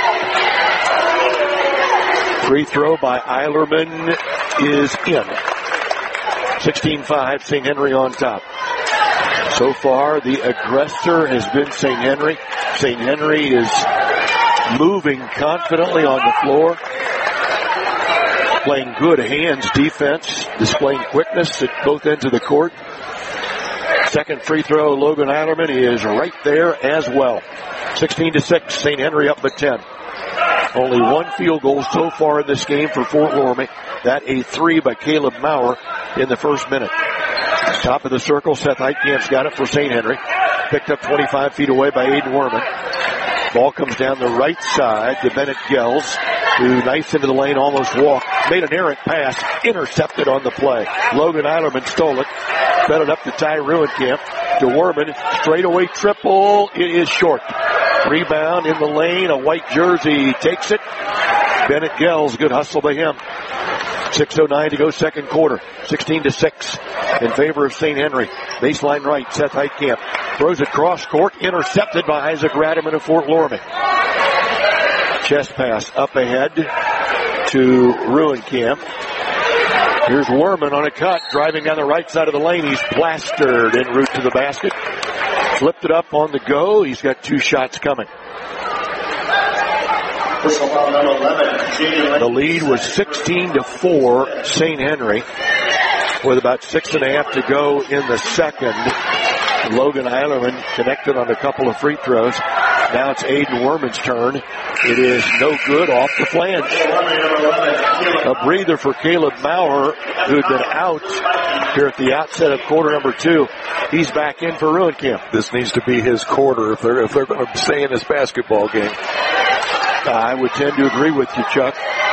Free throw by Eilerman is in. sixteen five, Saint Henry on top. So far, the aggressor has been Saint Henry. Saint Henry is moving confidently on the floor, playing good hands defense, displaying quickness at both ends of the court. Second free throw, Logan Eilerman is right there as well. sixteen to six, Saint Henry up by ten. Only one field goal so far in this game for Fort Loramie. That a three by Caleb Maurer in the first minute. Top of the circle, Seth Heitkamp's got it for Saint Henry. Picked up twenty-five feet away by Aiden Werman. Ball comes down the right side to Bennett Gels, who knifes into the lane, almost walked. Made an errant pass, intercepted on the play. Logan Eilerman stole it, fed it up to Ty Ruenkamp. To Werman, straightaway triple. It is short. Rebound in the lane, a white jersey takes it. Bennett Gels, good hustle by him. six oh nine to go second quarter. sixteen to six in favor of Saint Henry. Baseline right, Seth Heitkamp throws it cross court, intercepted by Isaac Radiman of Fort Loramie. Chest pass up ahead to Ruenkamp. Here's Werman on a cut, driving down the right side of the lane. He's plastered en route to the basket. Flipped it up on the go. He's got two shots coming. The lead was sixteen to four, Saint Henry, with about six and a half to go in the second. Logan Eilerman connected on a couple of free throws. Now it's Aiden Werman's turn. It is no good off the flange. A breather for Caleb Maurer, who had been out here at the outset of quarter number two. He's back in for Ruenkamp. This needs to be his quarter if they're if they're going to stay in this basketball game. I would tend to agree with you, Chuck.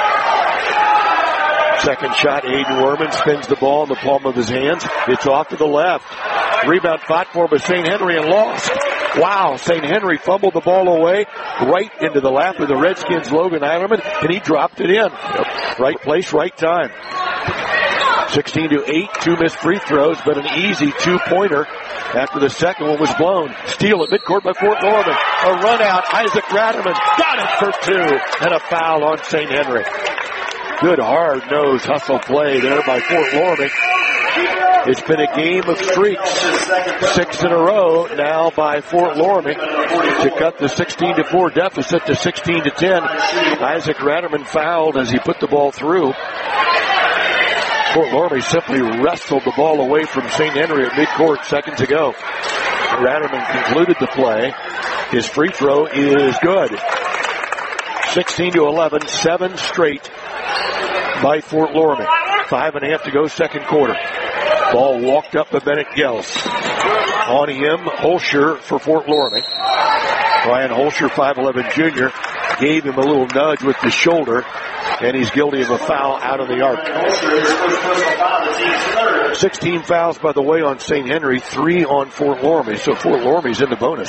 Second shot, Aiden Werman spins the ball in the palm of his hands. It's off to the left. Rebound fought for by Saint Henry and lost. Wow, Saint Henry fumbled the ball away right into the lap of the Redskins' Logan Eilerman, and he dropped it in. Right place, right time. sixteen to eight, two missed free throws, but an easy two-pointer after the second one was blown. Steal at midcourt by Fort Loramie. A run out, Isaac Radiman got it for two, and a foul on Saint Henry. Good hard-nosed hustle play there by Fort Loramie. It's been a game of streaks. Six in a row now by Fort Loramie to cut the sixteen to four deficit to sixteen to ten. Isaac Radiman fouled as he put the ball through. Fort Loramie simply wrestled the ball away from Saint Henry at midcourt seconds ago. Radiman concluded the play. His free throw is good. sixteen to eleven, seven straight by Fort Loramie. Five and a half to go second quarter. Ball walked up by Bennett Gels. On him, Holscher for Fort Loramie. Ryan Holscher, five eleven junior, gave him a little nudge with the shoulder, and he's guilty of a foul out of the arc. sixteen fouls, by the way, on Saint Henry, three on Fort Loramie, so Fort Loramie's in the bonus.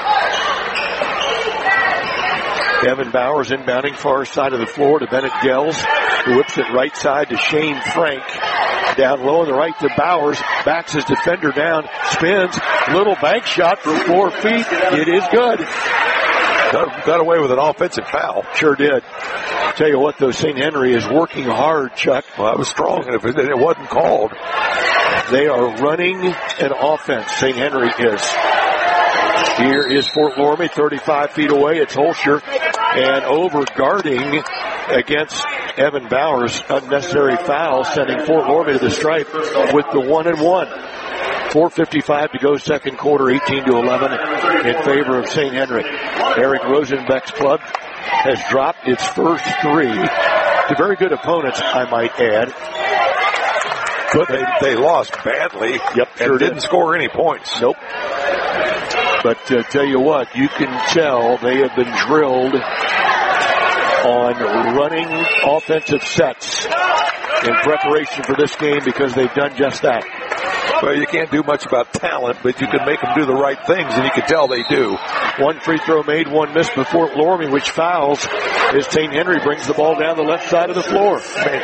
Evan Bowers inbounding far side of the floor to Bennett Gels, who whips it right side to Shane Frank. Down low on the right to Bowers, backs his defender down, spins, little bank shot from four feet. It is good. Got, got away with an offensive foul. Sure did. Tell you what, though, Saint Henry is working hard, Chuck. Well, that was strong, and if it, it wasn't called. They are running an offense, Saint Henry is. Here is Fort Loramie, thirty-five feet away. It's Holscher, and over guarding against Evan Bowers, unnecessary foul, sending Fort Loramie to the stripe with the one and one. four fifty-five to go second quarter, eighteen to eleven in favor of Saint Henry. Eric Rosenbeck's club has dropped its first three to very good opponents, I might add. But they, they lost badly. Yep, and sure didn't did. score any points. Nope. But uh, tell you what, you can tell they have been drilled on running offensive sets in preparation for this game because they've done just that. Well, you can't do much about talent, but you can make them do the right things, and you can tell they do. One free throw made, one missed by Fort Loramie, which fouls as Saint Henry brings the ball down the left side of the floor.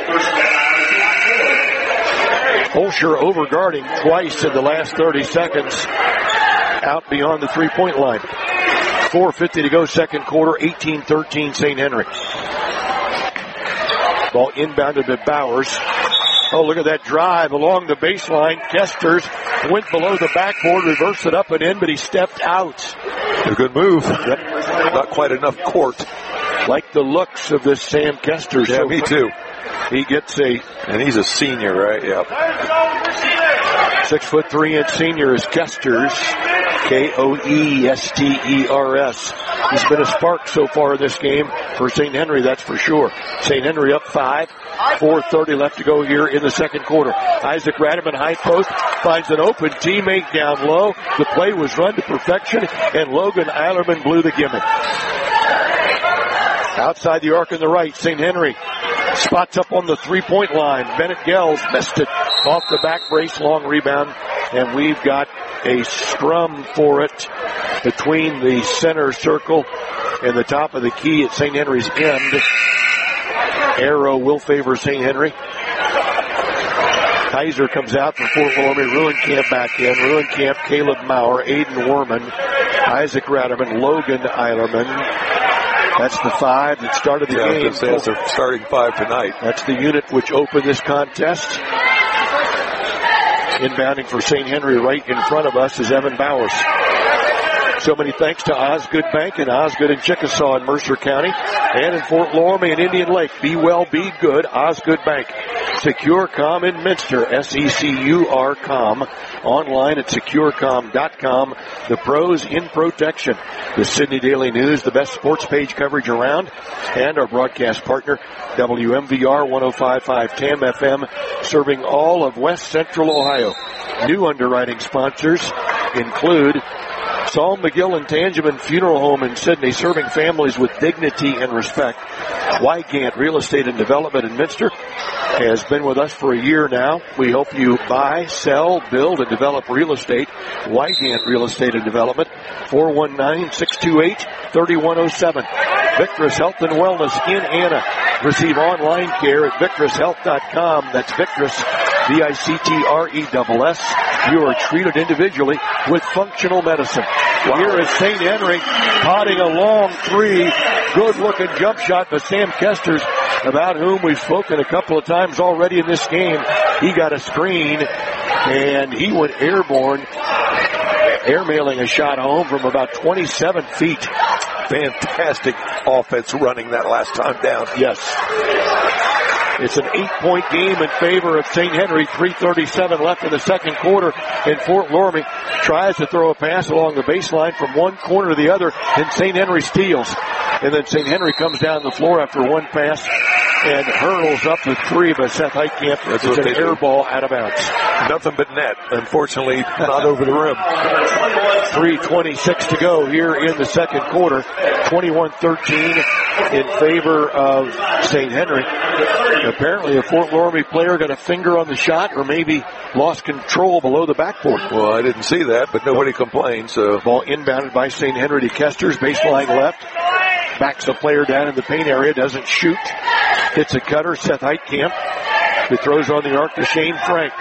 Holscher overguarding twice in the last thirty seconds out beyond the three-point line. four fifty to go second quarter, eighteen thirteen Saint Henry. Ball inbounded to Bowers. Oh, look at that drive along the baseline. Kesters went below the backboard, reversed it up and in, but he stepped out. A good move. Yep. Not quite enough court. Like the looks of this Sam Kesters. Yeah, so me too. He gets a... And he's a senior, right? Yep. Six foot three inch senior is Kesters. K O E S T E R S. He's been a spark so far in this game for Saint Henry, that's for sure. Saint Henry up five. four thirty left to go here in the second quarter. Isaac Radiman, high post, finds an open teammate down low. The play was run to perfection, and Logan Eilerman blew the gimme. Outside the arc on the right, Saint Henry spots up on the three-point line. Bennett Gels missed it off the back brace, long rebound, and we've got a scrum for it between the center circle and the top of the key at Saint Henry's end. Arrow will favor Saint Henry. Kaiser comes out from Fort Loramie. Ruencamp back in. Ruencamp, Caleb Maurer, Aiden Werman, Isaac Radiman, Logan Eilerman. That's the five that started the yeah, game. That's the starting five tonight. That's the unit which opened this contest. Inbounding for Saint Henry right in front of us is Evan Bowers. So many thanks to Osgood Bank and Osgood and Chickasaw in Mercer County and in Fort Loramie and Indian Lake. Be well, be good, Osgood Bank. SecureCom in Minster, S E C U R com. Online at securecom dot com. The pros in protection. The Sydney Daily News, the best sports page coverage around. And our broadcast partner, W M V R one oh five point five T A M F M, serving all of West Central Ohio. New underwriting sponsors include Saul McGill and Tangeman Funeral Home in Sydney, serving families with dignity and respect. Wygant Real Estate and Development in Minster has been with us for a year now. We hope you buy, sell, build, and develop real estate. Wygant Real Estate and Development, four one nine, six two eight, three one oh seven. Victor's Health and Wellness in Anna. Receive online care at victorous health dot com. That's Victorous, V I C T R E S S. You are treated individually with functional medicine. Wow. Here is Saint Henry potting a long three. Good-looking jump shot by Sam Kesters, about whom we've spoken a couple of times already in this game. He got a screen, and he went airborne, airmailing a shot home from about twenty-seven feet. Fantastic offense running that last time down. Yes. It's an eight-point game in favor of Saint Henry. three thirty-seven left in the second quarter. And Fort Loramie tries to throw a pass along the baseline from one corner to the other, and Saint Henry steals. And then Saint Henry comes down the floor after one pass and hurls up the three by Seth Heitkamp. It's an air ball out of bounds. Nothing but net. Unfortunately, not over the rim. three twenty-six to go here in the second quarter. twenty-one thirteen in favor of Saint Henry. Apparently a Fort Loramie player got a finger on the shot or maybe lost control below the backboard. Well, I didn't see that, but nobody complained. So ball inbounded by Saint Henry to Kesters, baseline left. Backs a player down in the paint area, doesn't shoot. Hits a cutter, Seth Heitkamp, who throws on the arc to Shane Frank.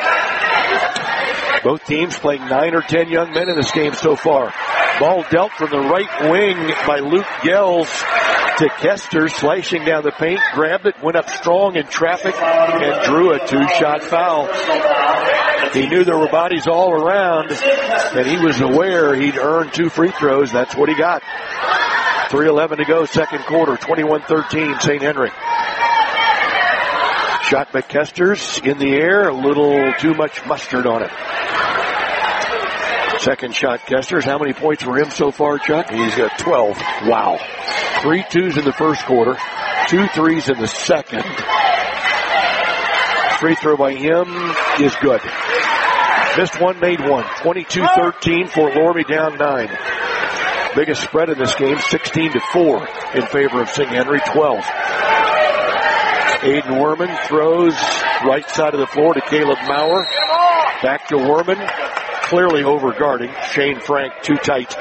Both teams playing nine or ten young men in this game so far. Ball dealt from the right wing by Luke Gels to Kesters, slashing down the paint, grabbed it, went up strong in traffic, and drew a two-shot foul. He knew there were bodies all around, and he was aware he'd earned two free throws. That's what he got. three eleven to go, second quarter, twenty-one thirteen, Saint Henry. Shot by Kesters in the air, a little too much mustard on it. Second shot, Kesters. How many points for him so far, Chuck? He's got twelve. Wow. Three twos in the first quarter, two threes in the second. Free throw by him is good. Missed one, made one. twenty-two thirteen, Fort Loramie down nine. Biggest spread in this game, sixteen to four in favor of Saint Henry, twelve. Aiden Werman throws right side of the floor to Caleb Maurer. Back to Werman. Clearly over guarding. Shane Frank too tight.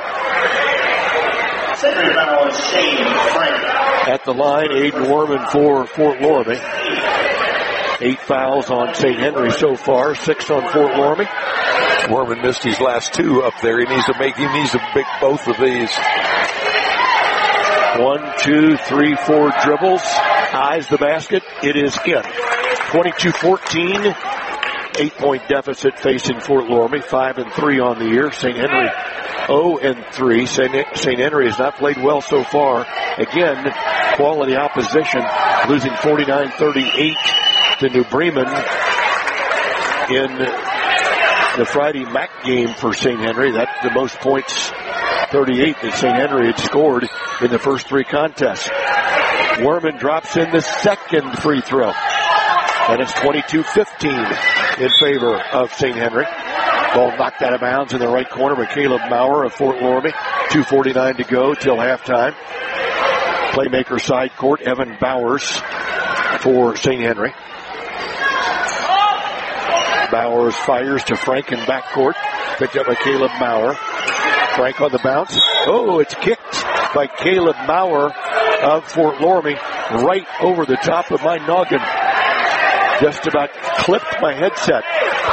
At the line, Aiden Werman for Fort Loramie. Eight fouls on Saint Henry so far, six on Fort Loramie. Werman missed his last two up there. He needs to make, he needs to make both of these. One, two, three, four dribbles. eyes the basket. It is in. twenty-two fourteen. Eight-point deficit facing Fort Loramie. Five and three on the year. Saint Henry oh and three. Saint Henry has not played well so far. Again, quality opposition, losing forty-nine thirty-eight to New Bremen in the Friday M A C game for Saint Henry. That's the most points, thirty-eight, that Saint Henry had scored in the first three contests. Werman drops in the second free throw. And it's twenty-two fifteen in favor of Saint Henry. Ball knocked out of bounds in the right corner by Caleb Maurer of Fort Loramie. two forty-nine to go till halftime. Playmaker side court, Evan Bowers for Saint Henry. Bowers fires to Frank in backcourt. Picked up by Caleb Maurer. Frank on the bounce. Oh, it's kicked by Caleb Maurer of Fort Loramie right over the top of my noggin. Just about clipped my headset.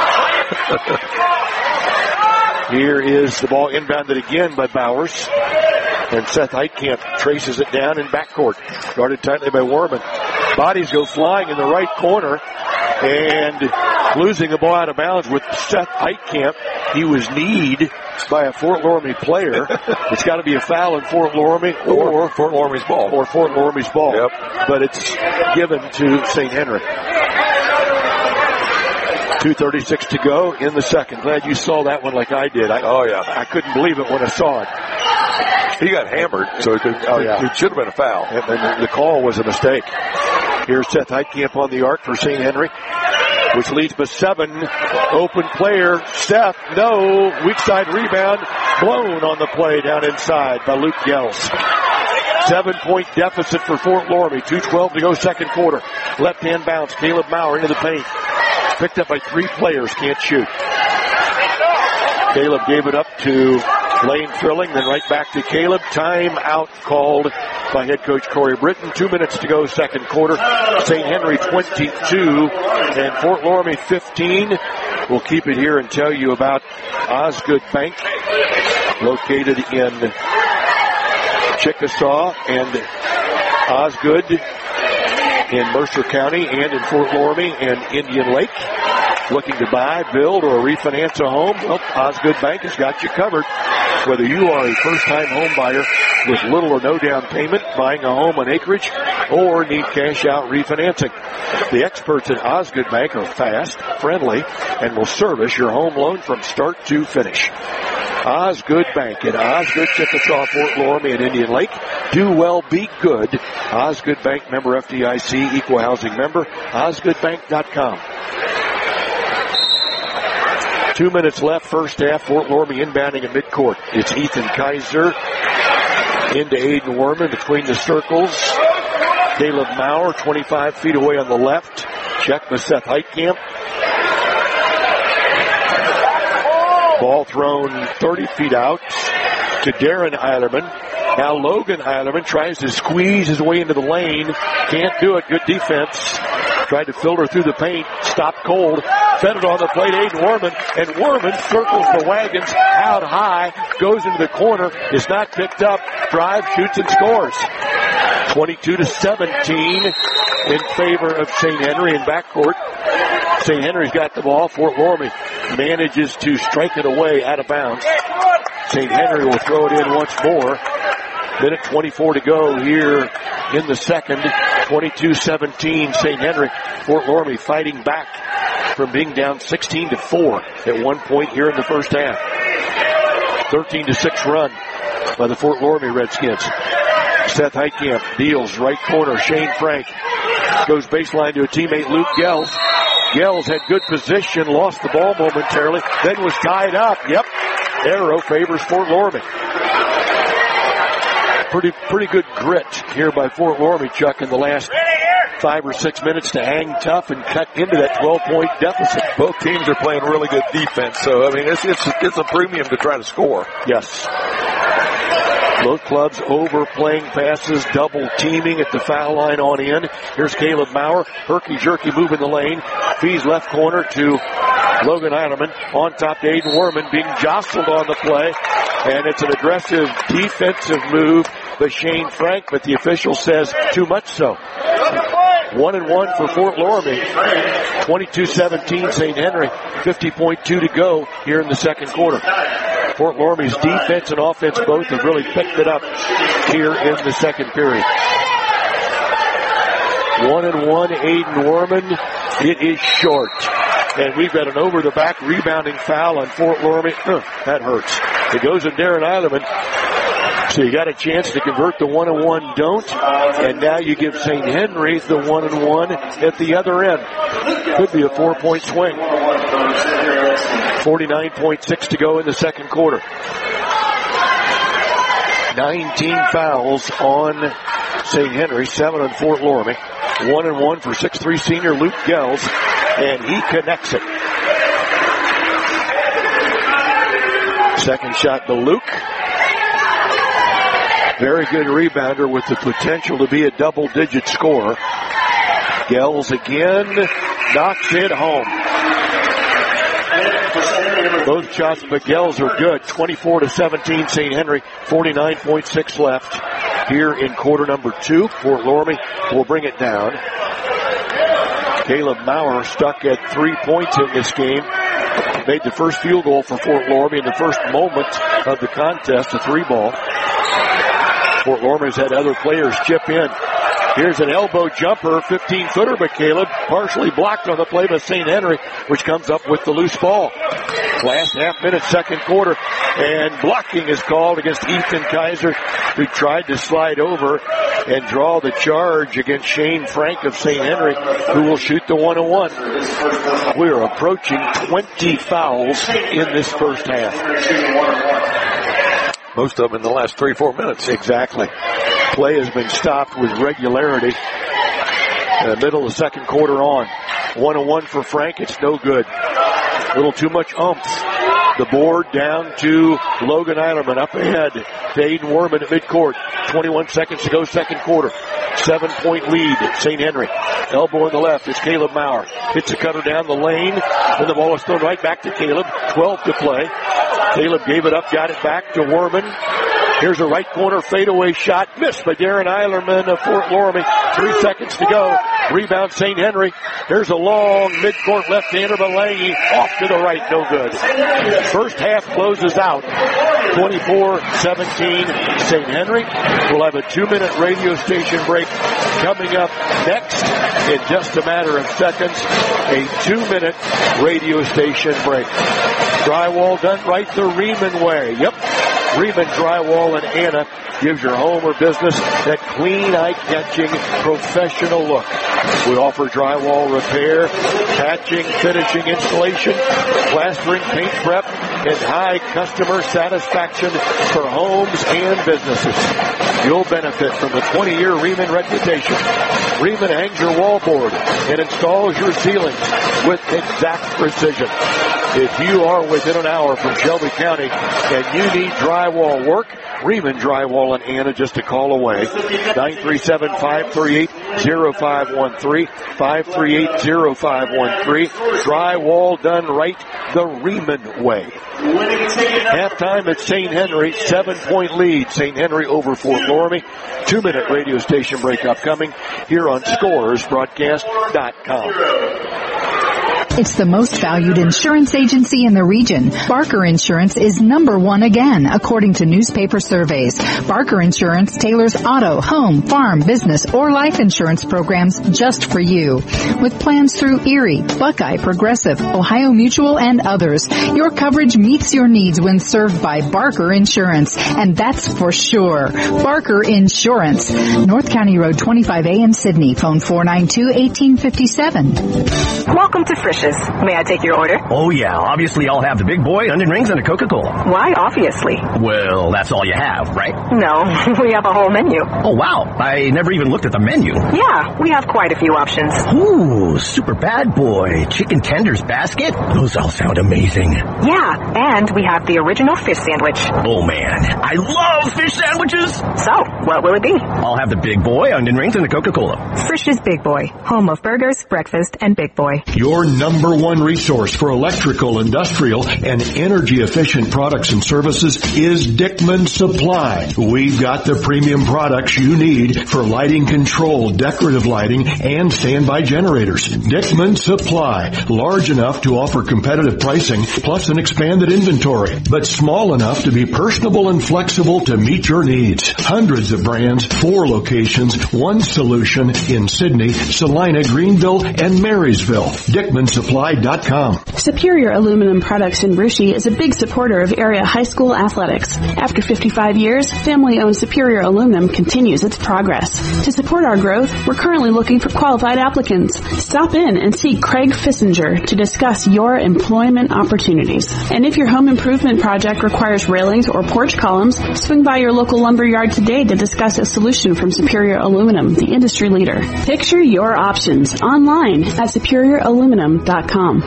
Here is the ball inbounded again by Bowers. And Seth Heitkamp traces it down in backcourt. Guarded tightly by Werman. Bodies go flying in the right corner. And losing the ball out of bounds with Seth Heitkamp. He was kneed by a Fort Loramie player. It's got to be a foul in Fort Loramie or, or Fort Loramie's ball. Or Fort Loramie's ball. Yep. But it's given to Saint Henry. two thirty-six to go in the second. Glad you saw that one like I did. I, oh, yeah. I couldn't believe it when I saw it. He got hammered, so it, could, oh, yeah. it should have been a foul. And, and the call was a mistake. Here's Seth Heitkamp on the arc for Saint Henry, which leads to seven. Open player, Seth, no. Weak side rebound, blown on the play down inside by Luke Gels. Seven-point deficit for Fort Loramie. two twelve to go, second quarter. Left-hand bounce, Caleb Maurer into the paint. Picked up by three players, can't shoot. Caleb gave it up to Lane Thrilling, then right back to Caleb. Timeout called by head coach Corey Britton. Two minutes to go, second quarter. Saint Henry twenty-two and Fort Loramie fifteen. We'll keep it here and tell you about Osgood Bank, located in Chickasaw and Osgood in Mercer County and in Fort Loramie and Indian Lake. Looking to buy, build, or refinance a home? Well, Osgood Bank has got you covered. Whether you are a first-time home buyer with little or no down payment, buying a home on acreage, or need cash-out refinancing. The experts at Osgood Bank are fast, friendly, and will service your home loan from start to finish. Osgood Bank in Osgood, Chickasaw, Fort Loramie, and Indian Lake. Do well, be good. Osgood Bank, member F D I C, equal housing member. Osgood Bank dot com. Two minutes left, first half. Fort Loramie inbounding at midcourt. It's Ethan Kaiser into Aiden Werman between the circles. Caleb Maurer, twenty-five feet away on the left. Check by Seth Heitkamp. Ball thrown thirty feet out to Darren Eilerman. Now Logan Eilerman tries to squeeze his way into the lane. Can't do it. Good defense. Tried to filter through the paint. Stopped cold. Fed it on the plate. Aiden Werman. And Werman circles the wagons out high. Goes into the corner. Is not picked up. Drives, shoots, and scores. twenty-two to seventeen in favor of Saint Henry in backcourt. Saint Henry's got the ball. Fort Loramie manages to strike it away out of bounds. Saint Henry will throw it in once more. Minute twenty-four to go here in the second. twenty-two seventeen Saint Henry. Fort Loramie fighting back from being down sixteen to four at one point here in the first half. thirteen to six run by the Fort Loramie Redskins. Seth Heitkamp deals right corner. Shane Frank goes baseline to a teammate, Luke Gels. Gels had good position, lost the ball momentarily, then was tied up. Yep, arrow favors Fort Loramie. Pretty, pretty good grit here by Fort Loramie, Chuck, in the last five or six minutes to hang tough and cut into that twelve-point deficit. Both teams are playing really good defense, so I mean it's it's it's a premium to try to score. Yes. Both clubs overplaying passes, double teaming at the foul line on in. Here's Caleb Maurer, herky-jerky move in the lane. Fees left corner to Logan Eilerman. On top to Aiden Werman, being jostled on the play. And it's an aggressive defensive move by Shane Frank, but the official says too much so. One and one for Fort Loramie. twenty-two seventeen Saint Henry. fifty point two to go here in the second quarter. Fort Loramie's defense and offense both have really picked it up here in the second period. One and one, Aiden Werman. It is short. And we've got an over-the-back rebounding foul on Fort Loramie. Uh, that hurts. It goes to Darren Eilerman. So you got a chance to convert the one and one, don't. And now you give Saint Henry the one and one at the other end. Could be a four-point swing. forty-nine point six to go in the second quarter. nineteen fouls on Saint Henry, seven on Fort Loramie. One and one for six three senior Luke Gels, and he connects it. Second shot to Luke. Very good rebounder with the potential to be a double-digit scorer. Gels again, knocks it home. Both shots by Gels are good. twenty-four to seventeen, Saint Henry. forty-nine point six left here in quarter number two. Fort Loramie will bring it down. Caleb Maurer stuck at three points in this game. Made the first field goal for Fort Loramie in the first moment of the contest, a three ball. Fort Loramie's had other players chip in. Here's an elbow jumper, fifteen footer by Caleb, partially blocked on the play by Saint Henry, which comes up with the loose ball. Last half minute, second quarter, and blocking is called against Ethan Kaiser, who tried to slide over and draw the charge against Shane Frank of Saint Henry, who will shoot the one and one. We're approaching twenty fouls in this first half. Most of them in the last three, four minutes. Exactly. Play has been stopped with regularity. In the middle of the second quarter on. One and one for Frank. It's no good. A little too much oomph. The board down to Logan Eilerman. Up ahead to Aiden Werman at midcourt. twenty-one seconds to go, second quarter. Seven point lead at Saint Henry. Elbow on the left is Caleb Maurer. Hits a cutter down the lane. Then the ball is thrown right back to Caleb. twelve to play. Caleb gave it up, got it back to Werman. Here's a right corner fadeaway shot. Missed by Darren Eilerman of Fort Loramie. Three seconds to go. Rebound Saint Henry. There's a long midcourt left-hander by Lange. Off to the right. No good. First half closes out. twenty-four seventeen Saint Henry. We'll have a two-minute radio station break coming up next in just a matter of seconds. A two-minute radio station break. Drywall done right the Riemann way. Yep. Riemann Drywall in Anna gives your home or business that clean, eye-catching, professional look. We offer drywall repair, patching, finishing, installation, plastering, paint prep, and high customer satisfaction for homes and businesses. You'll benefit from the twenty-year Riemann reputation. Riemann hangs your wallboard and installs your ceilings with exact precision. If you are within an hour from Shelby County and you need drywall work, Riemann Drywall in Anna, just a call away. nine three seven, five three eight, zero five one three, five three eight, zero five one three. Drywall done right the Riemann way. Halftime at Saint Henry, seven-point lead. Saint Henry over Fort Loramie. Two-minute radio station break upcoming here on Scores Broadcast dot com. It's the most valued insurance agency in the region. Barker Insurance is number one again, according to newspaper surveys. Barker Insurance tailors auto, home, farm, business, or life insurance programs just for you. With plans through Erie, Buckeye, Progressive, Ohio Mutual, and others, your coverage meets your needs when served by Barker Insurance, and that's for sure. Barker Insurance. North County Road twenty-five A in Sydney. Phone four nine two, one eight five seven. Welcome to Frisch's. May I take your order? Oh, yeah. Obviously, I'll have the big boy, onion rings, and a Coca-Cola. Why, obviously? Well, that's all you have, right? No, we have a whole menu. Oh, wow. I never even looked at the menu. Yeah, we have quite a few options. Ooh, super bad boy. Chicken tenders basket? Those all sound amazing. Yeah, and we have the original fish sandwich. Oh, man. I love fish sandwiches. So, what will it be? I'll have the big boy, onion rings, and a Coca-Cola. Frisch's Big Boy, home of burgers, breakfast, and Big Boy. Your number number one resource for electrical, industrial, and energy-efficient products and services is Dickman Supply. We've got the premium products you need for lighting control, decorative lighting, and standby generators. Dickman Supply, large enough to offer competitive pricing, plus an expanded inventory, but small enough to be personable and flexible to meet your needs. Hundreds of brands, four locations, one solution in Sydney, Salina, Greenville, and Marysville. Dickman Supply dot com. Superior Aluminum Products in Brushy is a big supporter of area high school athletics. After fifty-five years, family-owned Superior Aluminum continues its progress. To support our growth, we're currently looking for qualified applicants. Stop in and see Craig Fissinger to discuss your employment opportunities. And if your home improvement project requires railings or porch columns, swing by your local lumber yard today to discuss a solution from Superior Aluminum, the industry leader. Picture your options online at superior aluminum dot com.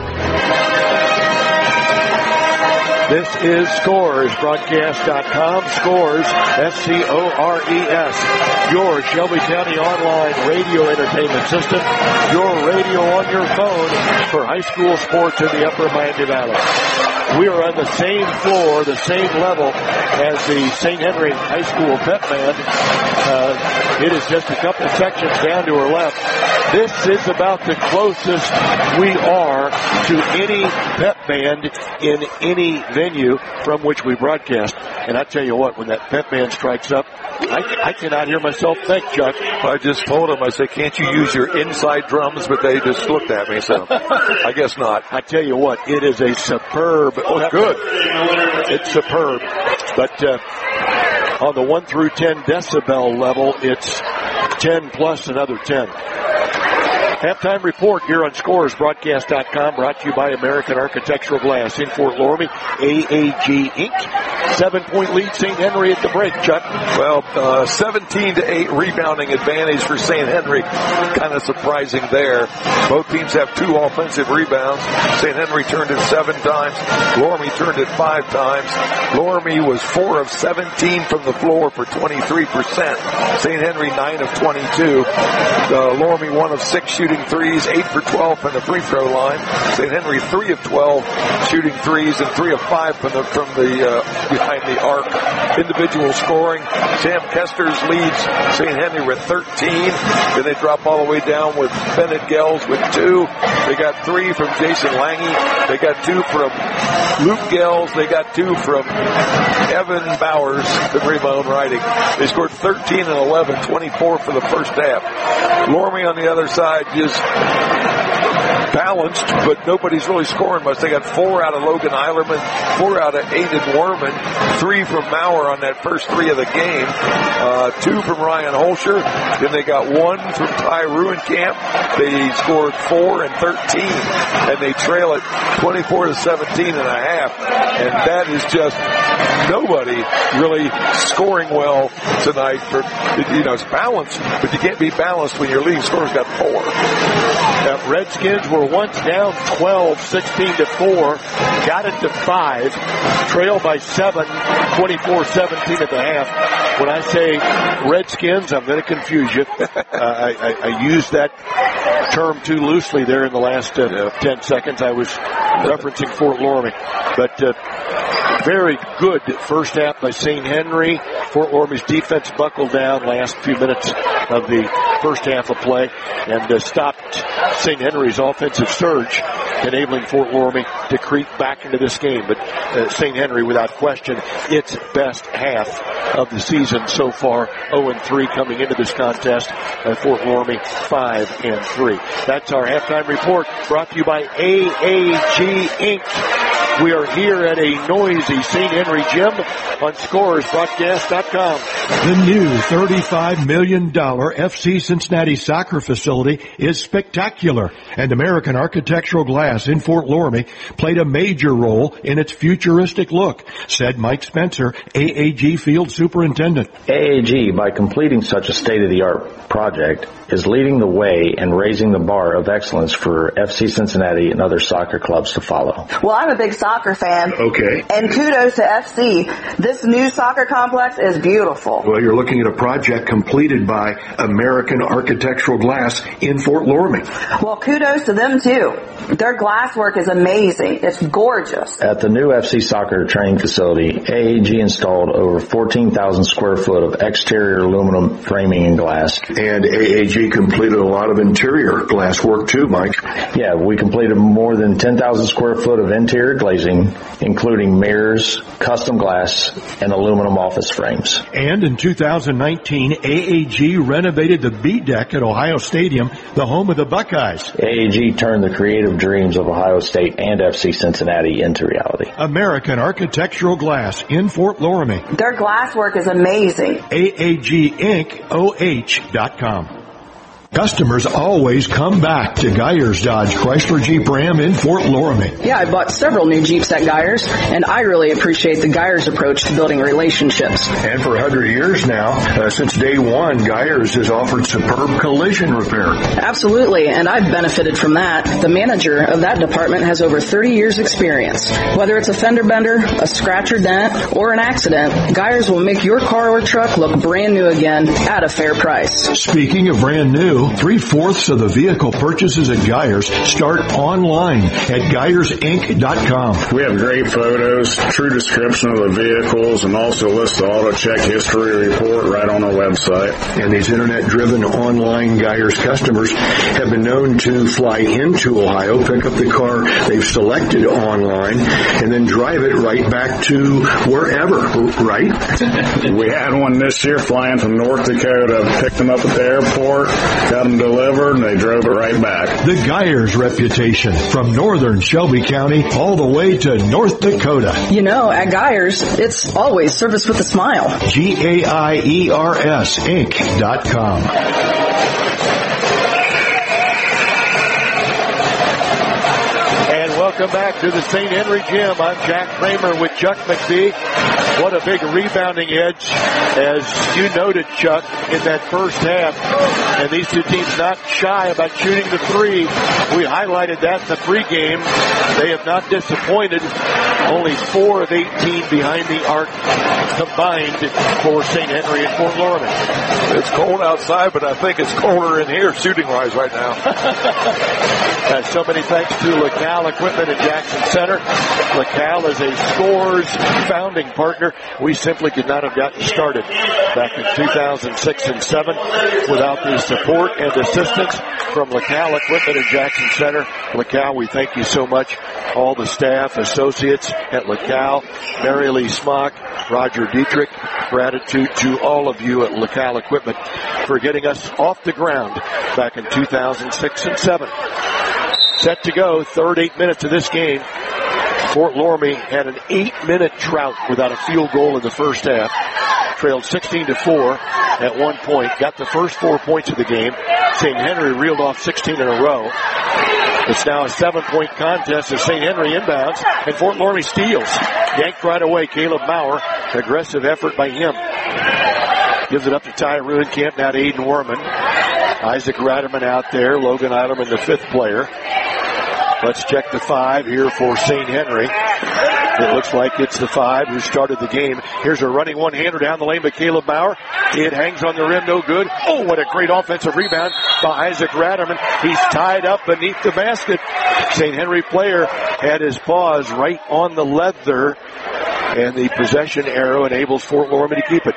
This is Scores, broadcast dot com. Scores, S C O R E S. Your Shelby County online radio entertainment system. Your radio on your phone for high school sports in the Upper Miami Valley. We are on the same floor, the same level as the Saint Henry High School pep band. Uh, it is just a couple of sections down to our left. This is about the closest we are to any pep band in any venue from which we broadcast. And I tell you what, when that pep band strikes up, I, I cannot hear myself think, Chuck. I just told them, I said, can't you use your inside drums? But they just looked at me, so I guess not. I tell you what, it is a superb. Oh, good. It's superb. But uh, on the one through ten decibel level, it's ten plus another ten. Halftime report here on Scores, broadcast dot com, brought to you by American Architectural Glass in Fort Loramie, A A G Incorporated. Seven-point lead, Saint Henry at the break, Chuck. Well, uh, seventeen to eight rebounding advantage for Saint Henry. Kind of surprising there. Both teams have two offensive rebounds. Saint Henry turned it seven times. Loramie turned it five times. Loramie was four of seventeen from the floor for twenty-three percent. Saint Henry nine of twenty-two. Uh, Loramie one of six shooting threes, eight for twelve from the free throw line. Saint Henry three of twelve shooting threes and three of five from the from the uh, behind the arc. Individual scoring. Sam Kesters leads Saint Henry with thirteen. Then they drop all the way down with Bennett Gels with two. They got three from Jason Lange. They got two from Luke Gels. They got two from Evan Bowers, the rebound writing. They scored thirteen and eleven, twenty-four for the first half. Loramie on the other side just balanced, but nobody's really scoring much. They got four out of Logan Eilerman, four out of Aiden Werman, three from Maurer on that first three of the game, uh, two from Ryan Holscher. Then they got one from Ty Ruenkamp. They scored four and thirteen, and they trail it twenty-four to seventeen and a half. And that is just nobody really scoring well tonight. For you know, it's balanced, but you can't be balanced when your leading scorer's got four. Now, Redskins were once down twelve, sixteen to four, got it to five, trailed by seven, twenty-four seventeen at the half. When I say Redskins, I'm going to confuse you. uh, I, I, I used that term too loosely there in the last uh, yeah. ten seconds. I was referencing Fort Loramie. But uh, very good first half by Saint Henry. Fort Loramie's defense buckled down last few minutes of the first half of play and uh, stopped Saint Henry's offensive surge, enabling Fort Loramie to creep back into this game. But uh, Saint Henry, without question, its best half of the season so far, oh and three coming into this contest. Uh, Fort Loramie five and three. That's our halftime report, brought to you by A A G Incorporated. We are here at a noisy Saint Henry gym on Scores, broadcast dot com. The new thirty-five million dollars F C Cincinnati soccer facility is spectacular, and American Architectural Glass in Fort Loramie played a major role in its futuristic look, said Mike Spencer, A A G Field Superintendent. A A G, by completing such a state-of-the-art project, is leading the way and raising the bar of excellence for F C Cincinnati and other soccer clubs to follow. Well, I'm a big soccer fan. Okay. And kudos to F C. This new soccer complex is beautiful. wonderful. Well, you're looking at a project completed by American Architectural Glass in Fort Loramie. Well, kudos to them, too. Their glass work is amazing. It's gorgeous. At the new F C Soccer training facility, A A G installed over fourteen thousand square foot of exterior aluminum framing and glass. And A A G completed a lot of interior glass work too, Mike. Yeah, we completed more than ten thousand square foot of interior glazing, including mirrors, custom glass, and aluminum office frames. And in two thousand nineteen, A A G renovated the B deck at Ohio Stadium, the home of the Buckeyes. A A G turned the creative dreams of Ohio State and F C Cincinnati into reality. American Architectural Glass in Fort Loramie. Their glass work is amazing. A A G Inc O H dot com. Customers always come back to Geyers Dodge Chrysler Jeep Ram in Fort Loramie. Yeah, I bought several new Jeeps at Geyers, and I really appreciate the Geyers approach to building relationships. And for one hundred years now, uh, since day one, Geyers has offered superb collision repair. Absolutely, and I've benefited from that. The manager of that department has over thirty years experience. Whether it's a fender bender, a scratch or dent, or an accident, Geyers will make your car or truck look brand new again at a fair price. Speaking of brand new, three-fourths of the vehicle purchases at Geyers start online at Geyers Inc dot com. We have great photos, true description of the vehicles, and also list the auto check history report right on our website. And these internet-driven online Geyers customers have been known to fly into Ohio, pick up the car they've selected online, and then drive it right back to wherever, right? We had one this year flying from North Dakota, picked them up at the airport, got them delivered, and they drove it right back. The Geyers reputation, from northern Shelby County all the way to North Dakota. You know, at Geyers, it's always service with a smile. G A I E R S Inc dot com. Welcome back to the Saint Henry Gym. I'm Jack Kramer with Chuck McPhee. What a big rebounding edge, as you noted, Chuck, in that first half. And these two teams not shy about shooting the three. We highlighted that in the pregame. They have not disappointed. Only four of eighteen behind the arc combined for Saint Henry and Fort Loramie. It's cold outside, but I think it's colder in here shooting-wise right now. uh, so many thanks to LaCal Equipment at Jackson Center. LaCal is a Scores founding partner. We simply could not have gotten started back in two thousand six and seven without the support and assistance from LaCal Equipment at Jackson Center. LaCal, we thank you so much. All the staff, associates at LaCal, Mary Lee Smock, Roger Dietrich, gratitude to all of you at LaCal Equipment for getting us off the ground back in two thousand six and seven. Set to go, third eight minutes of this game. Fort Loramie had an eight-minute drought without a field goal in the first half. Trailed sixteen to four at one point. Got the first four points of the game. Saint Henry reeled off sixteen in a row. It's now a seven-point contest as Saint Henry inbounds, and Fort Loramie steals. Yanked right away, Caleb Maurer. Aggressive effort by him. Gives it up to Ty Ruenkamp, now to Aiden Worman. Isaac Ratterman out there. Logan Eilerman, the fifth player. Let's check the five here for Saint Henry. It looks like it's the five who started the game. Here's a running one-hander down the lane by Caleb Maurer. It hangs on the rim, no good. Oh, what a great offensive rebound by Isaac Ratterman. He's tied up beneath the basket. Saint Henry player had his paws right on the leather, and the possession arrow enables Fort Loramie to keep it.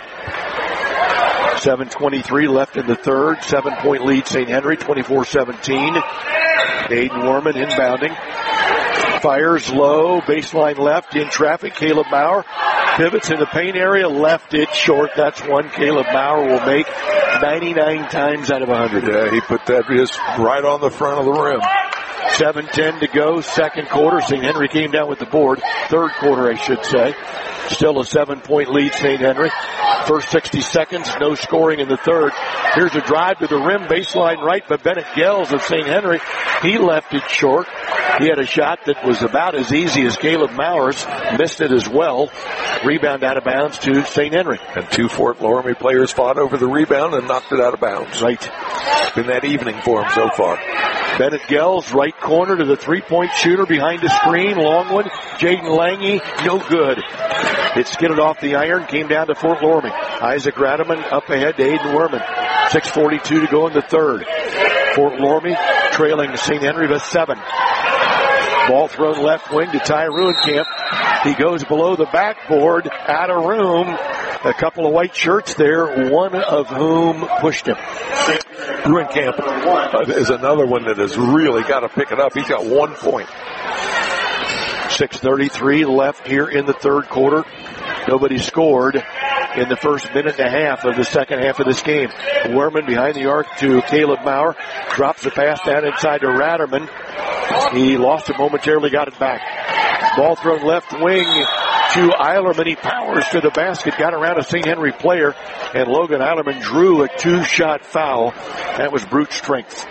seven twenty-three left in the third. Seven-point lead, Saint Henry, twenty-four seventeen. Aiden Worman inbounding. Fires low, baseline left, in traffic. Caleb Maurer pivots in the paint area, left it short. That's one Caleb Maurer will make ninety-nine times out of one hundred. Yeah, he put that just right on the front of the rim. seven ten to go, second quarter. Saint Henry came down with the board. Third quarter, I should say. Still a seven-point lead, Saint Henry. First sixty seconds, no scoring in the third. Here's a drive to the rim, baseline right, but Bennett Gels of Saint Henry, he left it short. He had a shot that was about as easy as Caleb Maurer's, missed it as well. Rebound out of bounds to Saint Henry. And two Fort Loramie players fought over the rebound and knocked it out of bounds. Right. Been that evening for him so far. Bennett Gels, right corner to the three-point shooter behind the screen. Long one. Jaden Lange, no good. It skidded off the iron, came down to Fort Loramie. Isaac Ratterman up ahead to Aiden Werman. six forty-two to go in the third. Fort Loramie trailing Saint Henry by seven. Ball thrown left wing to Ty Ruenkamp. He goes below the backboard, out of room. A couple of white shirts there, one of whom pushed him. Ruenkamp is another one that has really got to pick it up. He's got one point. six thirty-three left here in the third quarter. Nobody scored in the first minute and a half of the second half of this game. Werman behind the arc to Caleb Maurer. Drops the pass down inside to Ratterman. He lost it momentarily, got it back. Ball thrown left wing to Eilerman. He powers to the basket, got around a Saint Henry player, and Logan Eilerman drew a two-shot foul. That was brute strength.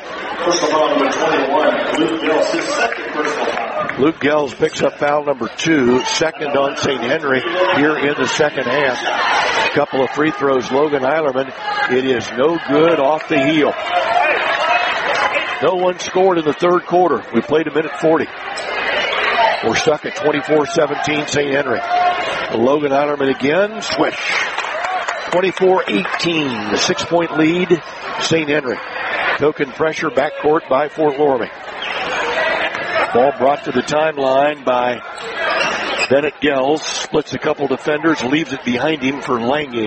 Luke Gels picks up foul number two, second on Saint Henry here in the second half. A couple of free throws, Logan Eilerman. It is no good off the heel. No one scored in the third quarter. We played a minute forty. We're stuck at twenty-four seventeen Saint Henry. Logan Eilerman again, swish. twenty-four eighteen, the six-point lead, Saint Henry. Token pressure backcourt by Fort Loramie. Ball brought to the timeline by Bennett Gels. Splits a couple defenders, leaves it behind him for Lange.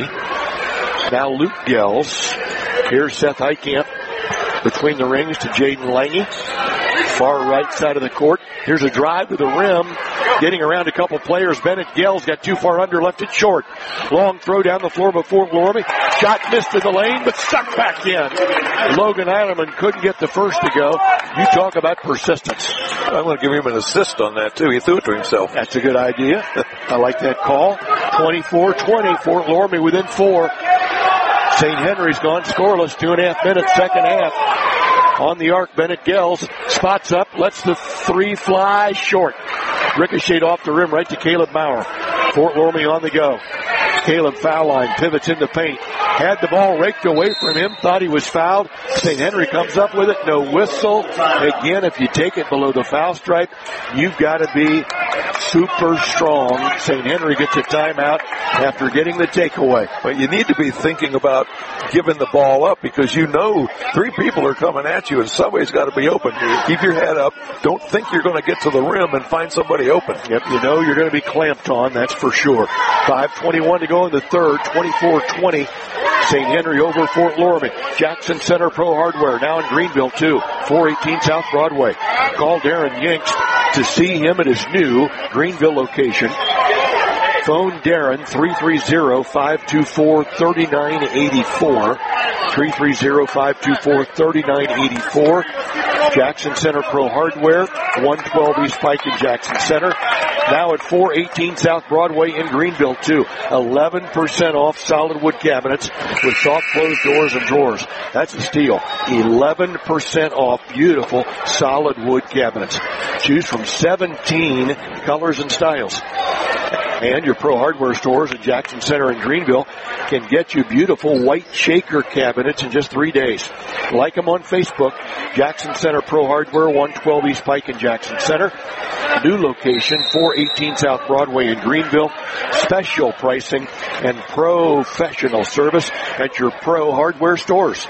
Now Luke Gels. Here's Seth Heitkamp between the rings to Jaden Lange. Far right side of the court. Here's a drive to the rim. Getting around a couple players. Bennett Gels got too far under, left it short. Long throw down the floor before Loramie. Shot missed in the lane, but stuck back in. Logan Eilerman couldn't get the first to go. You talk about persistence. I'm going to give him an assist on that, too. He threw it to himself. That's a good idea. I like that call. twenty-four twenty, Fort Loramie within four. Saint Henry's gone scoreless. Two and a half minutes, second half. On the arc, Bennett Gels spots up, lets the three fly short. Ricocheted off the rim right to Caleb Maurer. Fort Loramie on the go. Caleb foul line, pivots in the paint. Had the ball raked away from him, thought he was fouled. Saint Henry comes up with it, no whistle. Again, if you take it below the foul stripe, you've got to be super strong. Saint Henry gets a timeout after getting the takeaway. But you need to be thinking about giving the ball up because you know three people are coming at you and somebody's got to be open. Keep your head up. Don't think you're going to get to the rim and find somebody open. Yep, you know you're going to be clamped on, that's for sure. five twenty-one to go in the third, twenty-four twenty. Saint Henry over Fort Loramie. Jackson Center Pro Hardware now in Greenville too. four eighteen South Broadway. Call Darren Yanks to see him at his new Greenville location. Phone Darren, three three zero, five two four, three nine eight four. three three zero, five two four, three nine eight four. Jackson Center Pro Hardware, one twelve East Pike in Jackson Center. Now at four eighteen South Broadway in Greenville too. eleven percent off solid wood cabinets with soft closed doors and drawers. That's a steal. eleven percent off beautiful solid wood cabinets. Choose from seventeen colors and styles. And your Pro Hardware stores at Jackson Center and Greenville can get you beautiful white shaker cabinets in just three days. Like them on Facebook. Jackson Center Pro Hardware, one twelve East Pike in Jackson Center. New location, four eighteen South Broadway in Greenville. Special pricing and professional service at your Pro Hardware stores.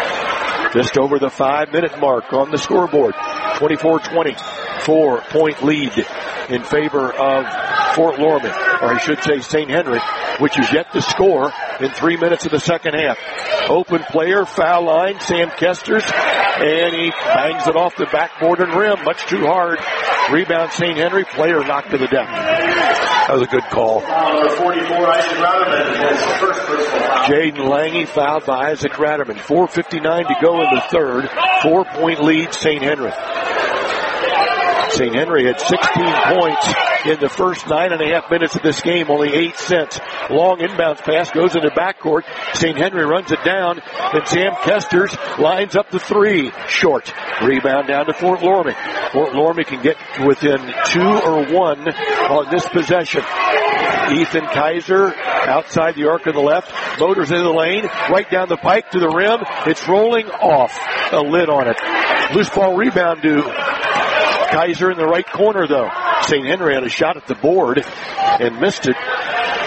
Just over the five-minute mark on the scoreboard. twenty-four twenty. Four-point lead in favor of Fort Loramie, or I should say Saint Henry, which is yet to score in three minutes of the second half. Open player, foul line, Sam Kesters, and he bangs it off the backboard and rim, much too hard. Rebound Saint Henry, player knocked to the deck. That was a good call. Jaden Lange fouled by Isaac Ratterman. four fifty-nine to go in the third. Four-point lead, Saint Henry. Saint Henry had sixteen points in the first nine and a half minutes of this game, only eight cents. Long inbounds pass goes into backcourt. Saint Henry runs it down, and Sam Kesters lines up the three. Short. Rebound down to Fort Loramie. Fort Loramie can get within two or one on this possession. Ethan Kaiser outside the arc of the left. Motors into the lane. Right down the pike to the rim. It's rolling off. A lid on it. Loose ball rebound to Kaiser in the right corner, though. Saint Henry had a shot at the board and missed it.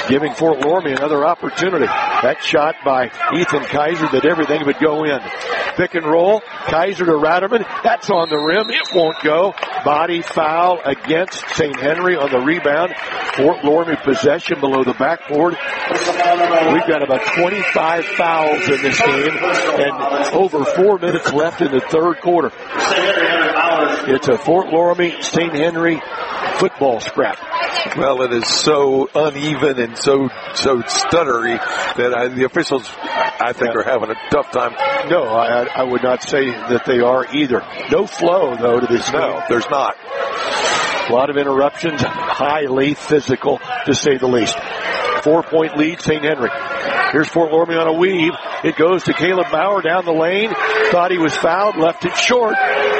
giving Fort Loramie another opportunity. That shot by Ethan Kaiser that everything would go in. Pick and roll. Kaiser to Ratterman. That's on the rim. It won't go. Body foul against Saint Henry on the rebound. Fort Loramie possession below the backboard. We've got about twenty-five fouls in this game and over four minutes left in the third quarter. It's a Fort Loramie Saint Henry football scrap. Well, it is so uneven and so so stuttery that I, the officials, I think, yeah. are having a tough time. No, I, I would not say that they are either. No flow, though, to this game. No, there's not. A lot of interruptions, highly physical, to say the least. Four-point lead, Saint Henry. Here's Fort Loramie on a weave. It goes to Caleb Bauer down the lane. Thought he was fouled, left it short.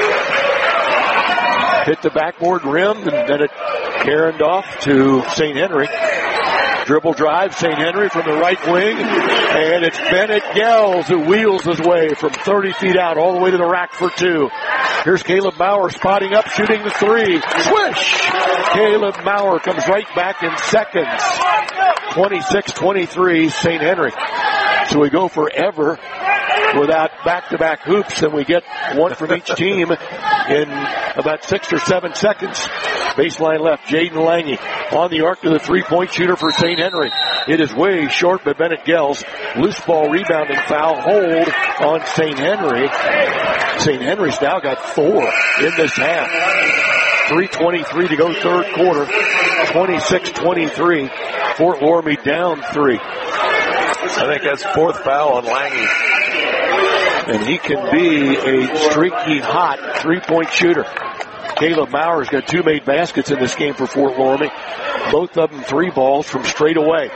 Hit the backboard rim, and then it carried off to Saint Henry. Dribble drive, Saint Henry from the right wing, and it's Bennett Gels who wheels his way from thirty feet out all the way to the rack for two. Here's Caleb Bauer spotting up, shooting the three. Swish! Caleb Bauer comes right back in seconds. twenty-six twenty-three, Saint Henry. So we go forever without back-to-back hoops, and we get one from each team in about six or seven seconds. Baseline left, Jaden Lange on the arc to the three-point shooter for Saint Henry. It is way short by Bennett Gels. Loose ball rebounding foul hold on Saint Henry. Saint Henry's now got four in this half. three twenty-three to go third quarter. twenty-six twenty-three. Fort Loramie down three. I think that's fourth foul on Lange. And he can be a streaky hot three-point shooter. Caleb Bauer's got two made baskets in this game for Fort Loramie. Both of them three balls from straight away.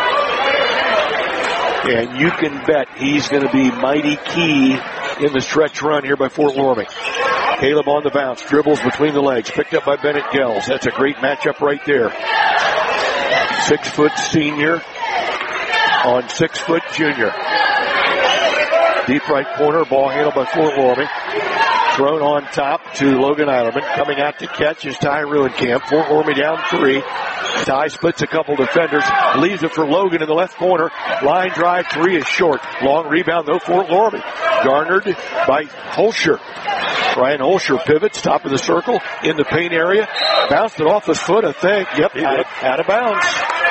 And you can bet he's going to be mighty key in the stretch run here by Fort Loramie. Caleb on the bounce, dribbles between the legs, picked up by Bennett Gels. That's a great matchup right there. Six-foot senior on six-foot junior. Deep right corner, ball handled by Fort Loramie. Thrown on top to Logan Eilerman. Coming out to catch is Ty Ruenkamp. Fort Loramie down three. Ty splits a couple defenders. Leaves it for Logan in the left corner. Line drive three is short. Long rebound though, Fort Loramie. Garnered by Holscher. Ryan Holscher pivots, top of the circle, in the paint area. Bounced it off his foot, I think. Yep, out of, out of bounds.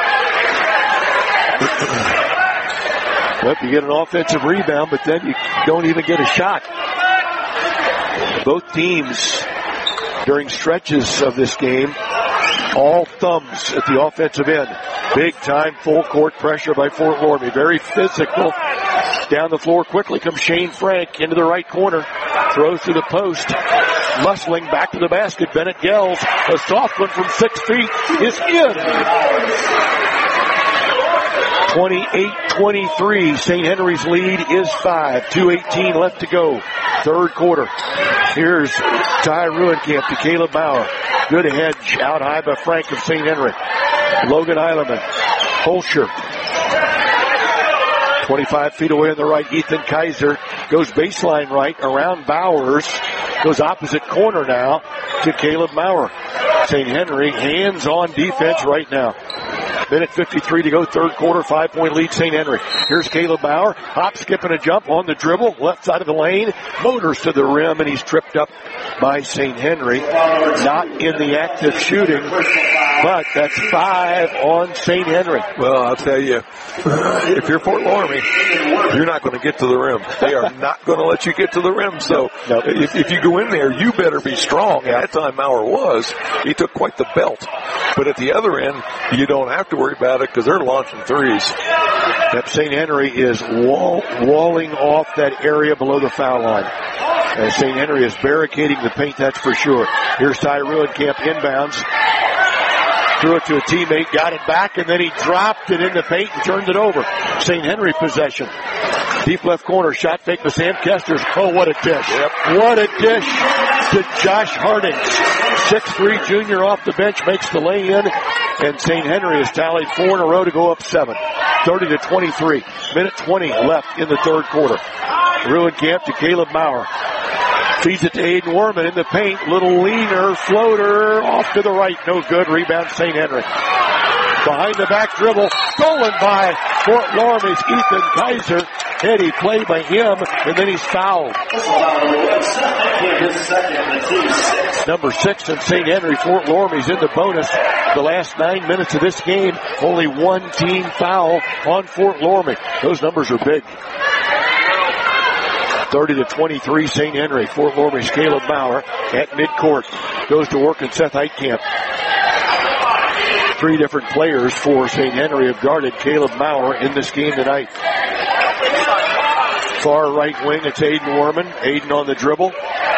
But you get an offensive rebound, but then you don't even get a shot. Both teams, during stretches of this game, all thumbs at the offensive end. Big time full court pressure by Fort Loramie. Very physical. Down the floor quickly comes Shane Frank into the right corner. Throws to the post. Muscling back to the basket. Bennett Gels. A soft one from six feet is in. twenty-eight twenty-three. Saint Henry's lead is five. two eighteen left to go. Third quarter. Here's Ty Ruenkamp to Caleb Bauer. Good hedge out high by Frank of Saint Henry. Logan Eilerman. Holscher. twenty-five feet away on the right. Ethan Kaiser goes baseline right around Bowers. Goes opposite corner now to Caleb Bauer. Saint Henry hands on defense right now. Minute fifty-three to go, third quarter, five-point lead, Saint Henry. Here's Caleb Bauer, hop, skip, and a jump on the dribble, left side of the lane, motors to the rim, and he's tripped up by Saint Henry. Not in the act of shooting, but that's five on Saint Henry. Well, I'll tell you, if you're Fort Loramie, you're not going to get to the rim. They are not going to let you get to the rim, so nope. if, if you go in there, you better be strong. At that time, Maurer was. He took quite the belt. But at the other end, you don't have to worry about it because they're launching threes. Yep, Saint Henry is wall, walling off that area below the foul line. And Saint Henry is barricading the paint, that's for sure. Here's Ty Ruenkamp inbounds. Threw it to a teammate, got it back, and then he dropped it in the paint and turned it over. Saint Henry possession. Deep left corner, shot fake to Sam Kesters. Oh, what a dish. Yep. What a dish to Josh Hardings. six three junior off the bench makes the lay-in, and Saint Henry has tallied four in a row to go up seven. thirty to twenty-three. Minute twenty left in the third quarter. Ruenkamp to Caleb Bauer. Feeds it to Aiden Warman in the paint. Little leaner floater off to the right. No good. Rebound Saint Henry. Behind the back dribble, stolen by Fort Loramie's Ethan Kaiser. Heady play by him, and then he's fouled. Number six in Saint Henry, Fort Loramie's in the bonus. The last nine minutes of this game, only one team foul on Fort Loramie. Those numbers are big. thirty to twenty-three, Saint Henry. Fort Loramie's Caleb Maurer at midcourt. Goes to work in Seth Heitkamp. Three different players for Saint Henry have guarded Caleb Maurer in this game tonight. Far right wing, it's Aiden Werman. Aiden on the dribble.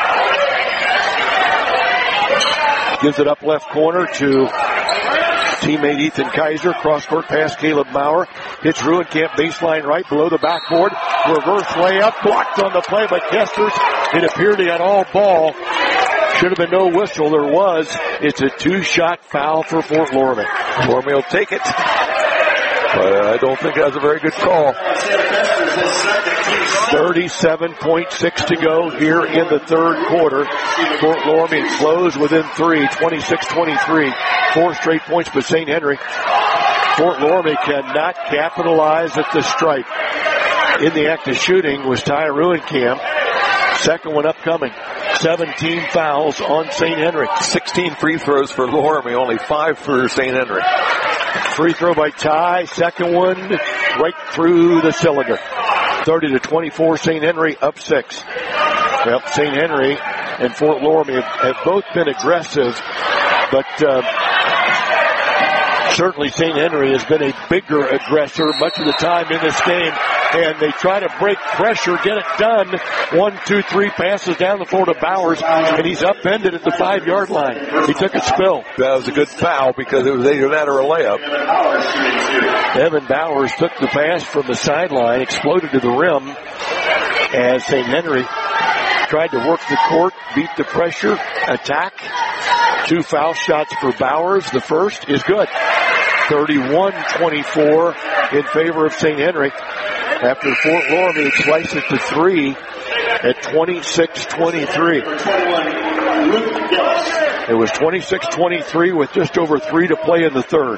Gives it up left corner to teammate Ethan Kaiser. Cross-court pass, Caleb Maurer. Hits Ruenkamp baseline right below the backboard. Reverse layup, blocked on the play by Kesters. It appeared he had all ball. Should have been no whistle. There was. It's a two-shot foul for Fort Loramie. Loramie will take it. But I don't think that's a very good call. thirty-seven point six to go here in the third quarter. Fort Loramie closed within three, twenty-six twenty-three. Four straight points by Saint Henry. Fort Loramie cannot capitalize at the stripe. In the act of shooting was Ty Ruenkamp. Second one upcoming. seventeen fouls on Saint Henry. sixteen free throws for Loramie, only five for Saint Henry. Free throw by Ty. Second one right through the cylinder. thirty to twenty-four, Saint Henry up six. Well, Saint Henry and Fort Loramie have, have both been aggressive, but uh, certainly Saint Henry has been a bigger aggressor much of the time in this game. And they try to break pressure, get it done. One, two, three passes down the floor to Bowers, and he's upended at the five-yard line. He took a spill. That was a good foul because it was either that or a layup. Evan Bowers took the pass from the sideline, exploded to the rim as Saint Henry tried to work the court, beat the pressure, attack. Two foul shots for Bowers. The first is good. thirty-one twenty-four in favor of Saint Henry. After Fort Loramie had sliced it to three at twenty-six twenty-three. It was twenty-six twenty-three with just over three to play in the third.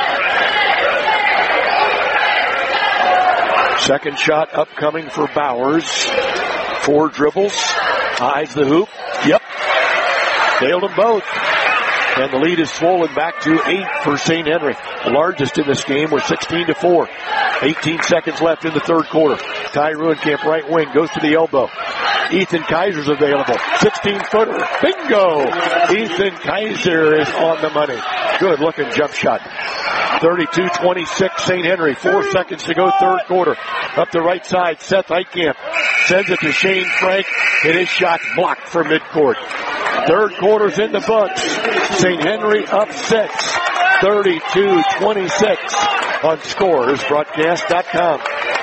Second shot upcoming for Bowers. Four dribbles. Eyes the hoop. Yep. Nailed them both. And the lead is swollen back to eight for Saint Henry. The largest in this game was sixteen to four. eighteen seconds left in the third quarter. Ty Ruenkamp, right wing, goes to the elbow. Ethan Kaiser's available. sixteen-footer. Bingo! Ethan Kaiser is on the money. Good looking jump shot. thirty-two twenty-six, Saint Henry. Four seconds to go, third quarter. Up the right side, Seth Heitkamp sends it to Shane Frank, and his shot blocked from midcourt. Third quarter's in the books. Saint Henry up six. thirty-two twenty-six on scores broadcast dot com.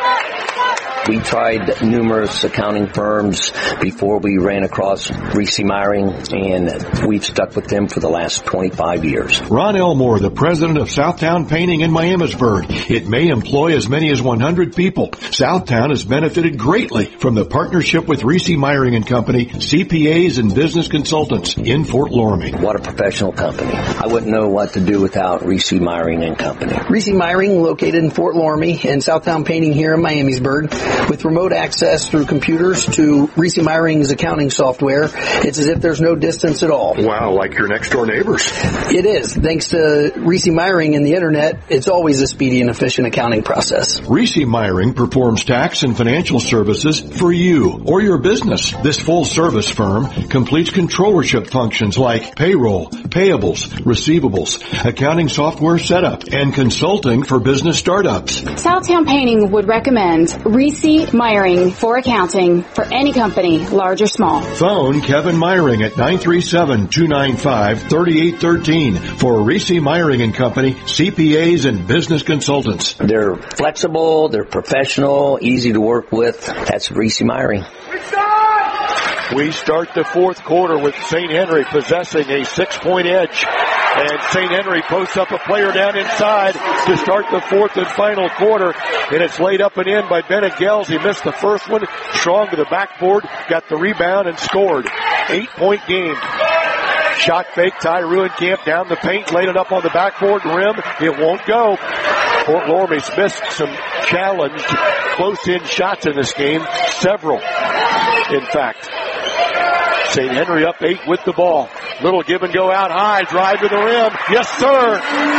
We tried numerous accounting firms before we ran across Reese Meyering, and we've stuck with them for the last twenty-five years. Ron Elmore, the president of Southtown Painting in Miamisburg. It may employ as many as one hundred people. Southtown has benefited greatly from the partnership with Reese Meyering and Company, C P As and business consultants in Fort Loramie. What a professional company. I wouldn't know what to do without Reese Meyering and Company. Reese Meyering, located in Fort Loramie, and Southtown Painting here in Miamisburg. With remote access through computers to Reese Meyering's accounting software, it's as if there's no distance at all. Wow, like your next door neighbors. It is. Thanks to Reese Meyering and the internet, it's always a speedy and efficient accounting process. Reese Meyering performs tax and financial services for you or your business. This full service firm completes controllership functions like payroll, payables, receivables, accounting software setup, and consulting for business startups. Southtown Painting would recommend Reese Meyering for accounting for any company, large or small. Phone Kevin Meyering at nine three seven, two nine five, three eight one three for Reese Meyering and Company, C P As and business consultants. They're flexible, they're professional, easy to work with. That's Reese Meyering. We start the fourth quarter with Saint Henry possessing a six-point edge. And Saint Henry posts up a player down inside to start the fourth and final quarter. And it's laid up and in by Bennett Gels. He missed the first one. Strong to the backboard, got the rebound and scored. Eight-point game. Shot fake, Ty Ruenkamp down the paint, laid it up on the backboard rim. It won't go. Fort Loramie's missed some challenged close-in shots in this game. Several, in fact. Saint Henry up eight with the ball. Little give and go out high, drive to the rim. Yes, sir.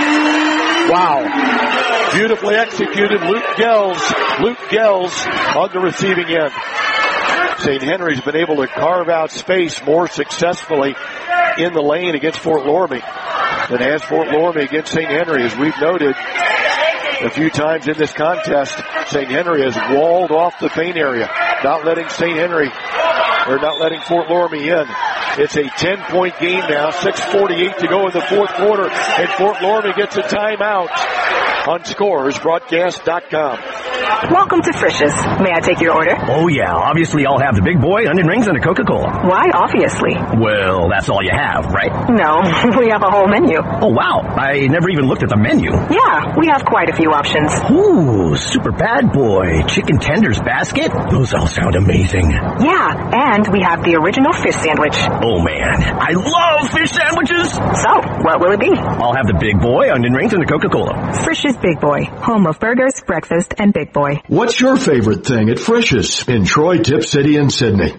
Wow. Beautifully executed. Luke Gels. Luke Gels on the receiving end. Saint Henry's been able to carve out space more successfully in the lane against Fort Loramie than has Fort Loramie against Saint Henry. As we've noted a few times in this contest, Saint Henry has walled off the paint area, not letting Saint Henry, or not letting Fort Loramie in. It's a ten-point game now, six forty-eight to go in the fourth quarter, and Fort Loramie gets a timeout on Scores Broadcast dot com. Welcome to Frisch's. May I take your order? Oh, yeah. Obviously, I'll have the big boy, onion rings, and a Coca-Cola. Why, obviously? Well, that's all you have, right? No, we have a whole menu. Oh, wow. I never even looked at the menu. Yeah, we have quite a few options. Ooh, super bad boy. Chicken tenders basket? Those all sound amazing. Yeah, and we have the original fish sandwich. Oh, man. I love fish sandwiches. So, what will it be? I'll have the big boy, onion rings, and a Coca-Cola. Frisch's Big Boy, home of burgers, breakfast, and Big Boy. What's your favorite thing at Frisch's in Troy, Tip City, and Sydney?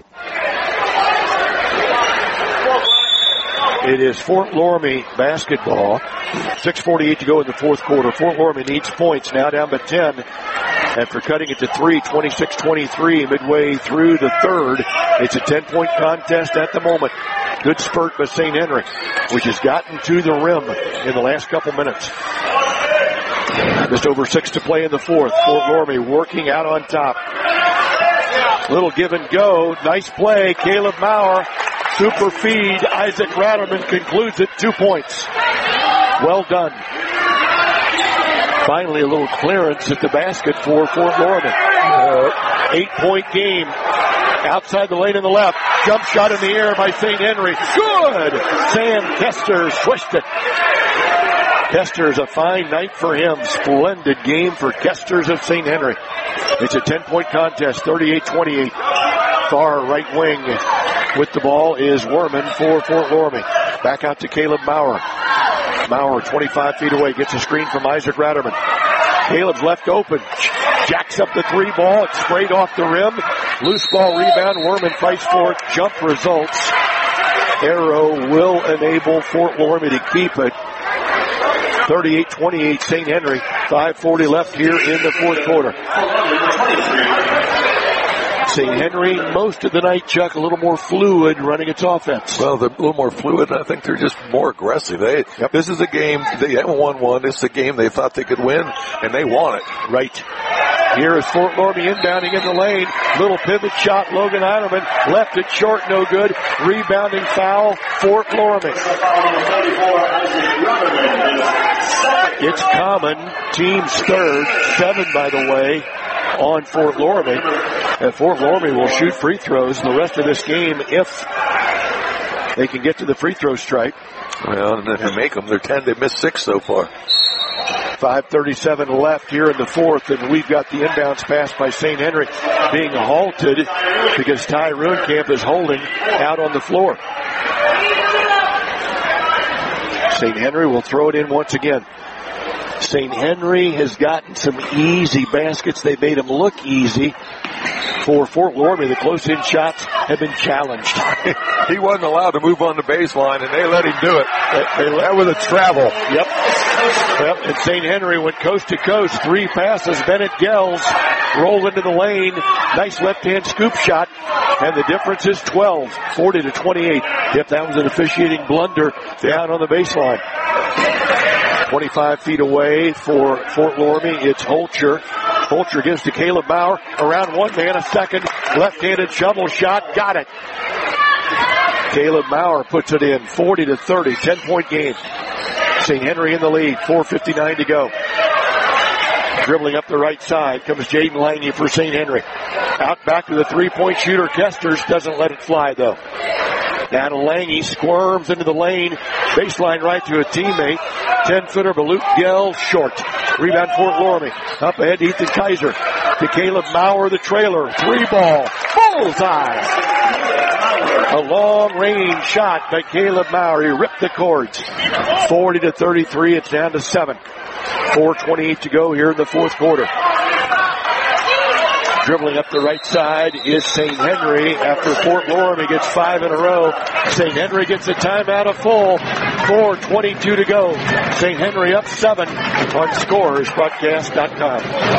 It is Fort Loramie basketball. six forty-eight to go in the fourth quarter. Fort Loramie needs points, now down by ten. After cutting it to three, twenty-six twenty-three, midway through the third. It's a ten-point contest at the moment. Good spurt by Saint Henry, which has gotten to the rim in the last couple minutes. Just over six to play in the fourth. Fort Loramie working out on top. Little give and go. Nice play. Caleb Maurer. Super feed. Isaac Ratterman concludes it. Two points. Well done. Finally, a little clearance at the basket for Fort Loramie. Uh, eight-point game. Outside the lane in the left. Jump shot in the air by Saint Henry. Good! Sam Kester swished it. Kester's a fine night for him. Splendid game for Kester's of Saint Henry. It's a ten-point contest, thirty-eight twenty-eight. Far right wing with the ball is Werman for Fort Loramie. Back out to Caleb Maurer. Maurer, twenty-five feet away, gets a screen from Isaac Ratterman. Caleb's left open. Jacks up the three ball. It's sprayed off the rim. Loose ball rebound. Werman fights for it. Jump results. Arrow will enable Fort Loramie to keep it. thirty-eight twenty-eight Saint Henry. five forty left here in the fourth quarter. Saint Henry, most of the night, Chuck, a little more fluid running its offense. Well, they're a little more fluid. I think they're just more aggressive. They, yep. This is a game, they haven't won one. This is a game they thought they could win, and they want it. Right. Here is Fort Loramie inbounding in the lane. Little pivot shot, Logan Einerman. Left it short, no good. Rebounding foul, Fort Loramie. It's common. Team's third. Seven, by the way, on Fort Loramie. And Fort Loramie will shoot free throws the rest of this game if they can get to the free throw stripe. Well, and if they make them, they're ten. They've missed six so far. five thirty-seven left here in the fourth, and we've got the inbounds pass by Saint Henry being halted because Ty Ruenkamp is holding out on the floor. Saint Henry will throw it in once again. Saint Henry has gotten some easy baskets. They made them look easy. For Fort Loramie, the close-in shots have been challenged. He wasn't allowed to move on the baseline, and they let him do it. They, they let with a travel. Yep. Yep. And Saint Henry went coast to coast. Three passes. Bennett Gels rolled into the lane. Nice left-hand scoop shot. And the difference is twelve, forty to twenty-eight. If that was an officiating blunder down on the baseline. twenty-five feet away for Fort Loramie. It's Holcher. Holcher gives to Caleb Bauer. Around one man, a second. Left-handed shovel shot. Got it. Caleb Bauer puts it in. forty to thirty. ten-point game. Saint Henry in the lead. four fifty-nine to go. Dribbling up the right side comes Jaden Lange for Saint Henry. Out back to the three-point shooter. Kesters doesn't let it fly, though. Down to Lange, squirms into the lane. Baseline right to a teammate. ten-footer, but Luke Gell short. Rebound Fort Loramie. Up ahead to Ethan Kaiser. To Caleb Maurer, the trailer. Three ball. Bullseye. A long-range shot by Caleb Maurer. He ripped the cords. forty to thirty-three. It's down to seven. four twenty-eight to go here in the fourth quarter. Dribbling up the right side is Saint Henry. After Fort Loramie gets five in a row, Saint Henry gets a timeout of full. four twenty-two to go. Saint Henry up seven on scores broadcast dot com.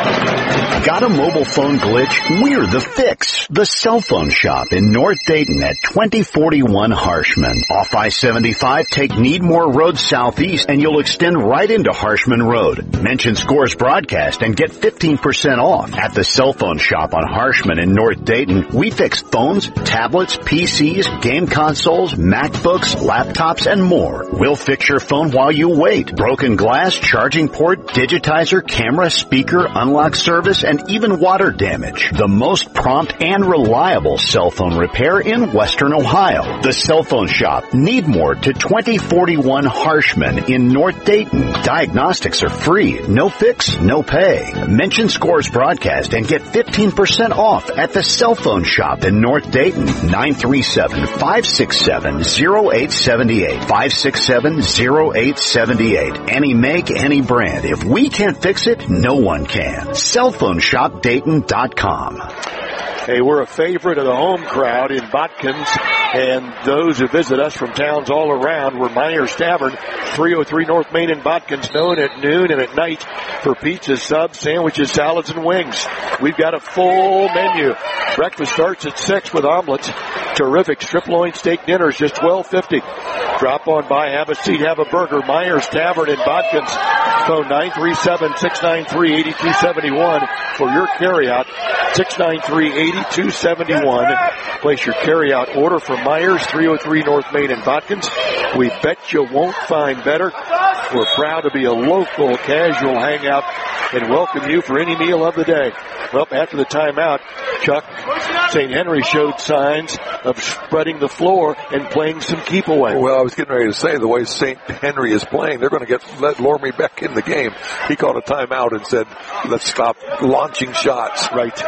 Got a mobile phone glitch? We're the fix. The Cell Phone Shop in North Dayton at twenty forty-one Harshman. Off I seventy-five, take Needmore Road southeast and you'll extend right into Harshman Road. Mention Scores Broadcast and get fifteen percent off. At the Cell Phone Shop on Harshman in North Dayton, we fix phones, tablets, P Cs, game consoles, MacBooks, laptops, and more. We'll fix your phone while you wait. Broken glass, charging port, digitizer, camera, speaker, unlock service, and even water damage. The most prompt and reliable cell phone repair in Western Ohio. The Cell Phone Shop. Need more to twenty forty-one Harshman in North Dayton. Diagnostics are free. No fix, no pay. Mention Scores Broadcast and get fifteen percent off at the Cell Phone Shop in North Dayton. nine three seven, five six seven, zero eight seven eight. five six seven, zero eight seven eight. Any make, any brand. If we can't fix it, no one can. cell phone shop dayton dot com. Hey, we're a favorite of the home crowd in Botkins, and those who visit us from towns all around. We're Myers Tavern, three oh three North Main in Botkins, known at noon and at night for pizzas, subs, sandwiches, salads, and wings. We've got a full menu. Breakfast starts at six with omelets. Terrific strip loin steak dinners, just twelve fifty. Drop on by, have a seat, have a burger. Myers Tavern in Botkins. Phone nine three seven, six nine three, eight two seven one for your carryout. six nine three, eight two seven one. Place your carryout order for Myers, three oh three North Main in Botkins. We bet you won't find better. We're proud to be a local casual hangout and welcome you for any meal of the day. Well, after the timeout, Chuck, Saint Henry showed signs of spreading the floor and playing some keep away. Well, I was getting ready to say, the way Saint Henry is playing, they're going to get let Loramie back in the game. He called a timeout and said, let's stop launching shots. Right.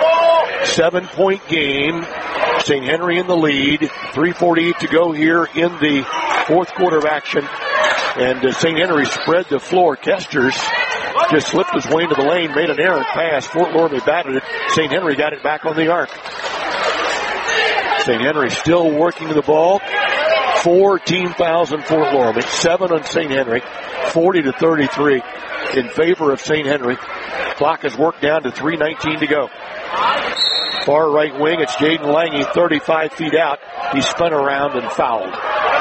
Seven-point game. Saint Henry in the lead. three forty-eight to go here in the fourth quarter of action. And uh, Saint Henry spread the floor. Kesters just slipped his way into the lane, made an errant pass. Fort Loramie batted it. Saint Henry got it back on the arc. Saint Henry still working the ball. Four team fouls in Fort Loramie. Seven on Saint Henry. forty to thirty-three in favor of Saint Henry. Clock has worked down to three nineteen to go. Far right wing, it's Jaden Lange, thirty-five feet out. He spun around and fouled.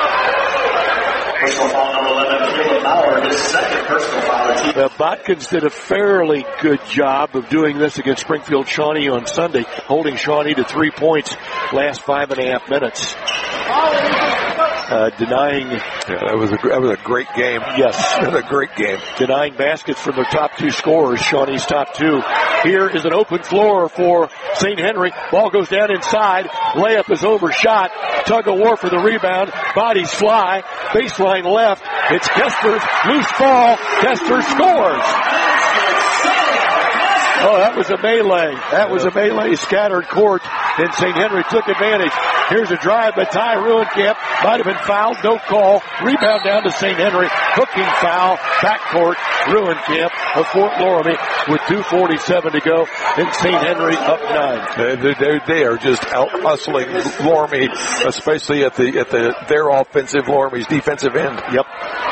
Personal foul number eleven, Caleb Maurer, his second personal foul. The Botkins did a fairly good job of doing this against Springfield Shawnee on Sunday, holding Shawnee to three points last five and a half minutes. Uh, denying. Yeah, that was a that was a great game. Yes, that was a great game. Denying baskets from their top two scorers, Shawnee's top two. Here is an open floor for Saint Henry. Ball goes down inside. Layup is overshot. Tug of war for the rebound. Bodies fly. Baseline left. It's Kester's loose ball. Kester scores. Oh, that was a melee. That was a melee scattered court, and Saint Henry took advantage. Here's a drive by Ty Ruenkamp. Might have been fouled. No call. Rebound down to Saint Henry. Hooking foul. Backcourt. Ruenkamp of Fort Loramie with two forty-seven to go. And Saint Henry up nine. They, they, they are just out hustling Loramie, especially at the at the their offensive, Loramie's defensive end. Yep.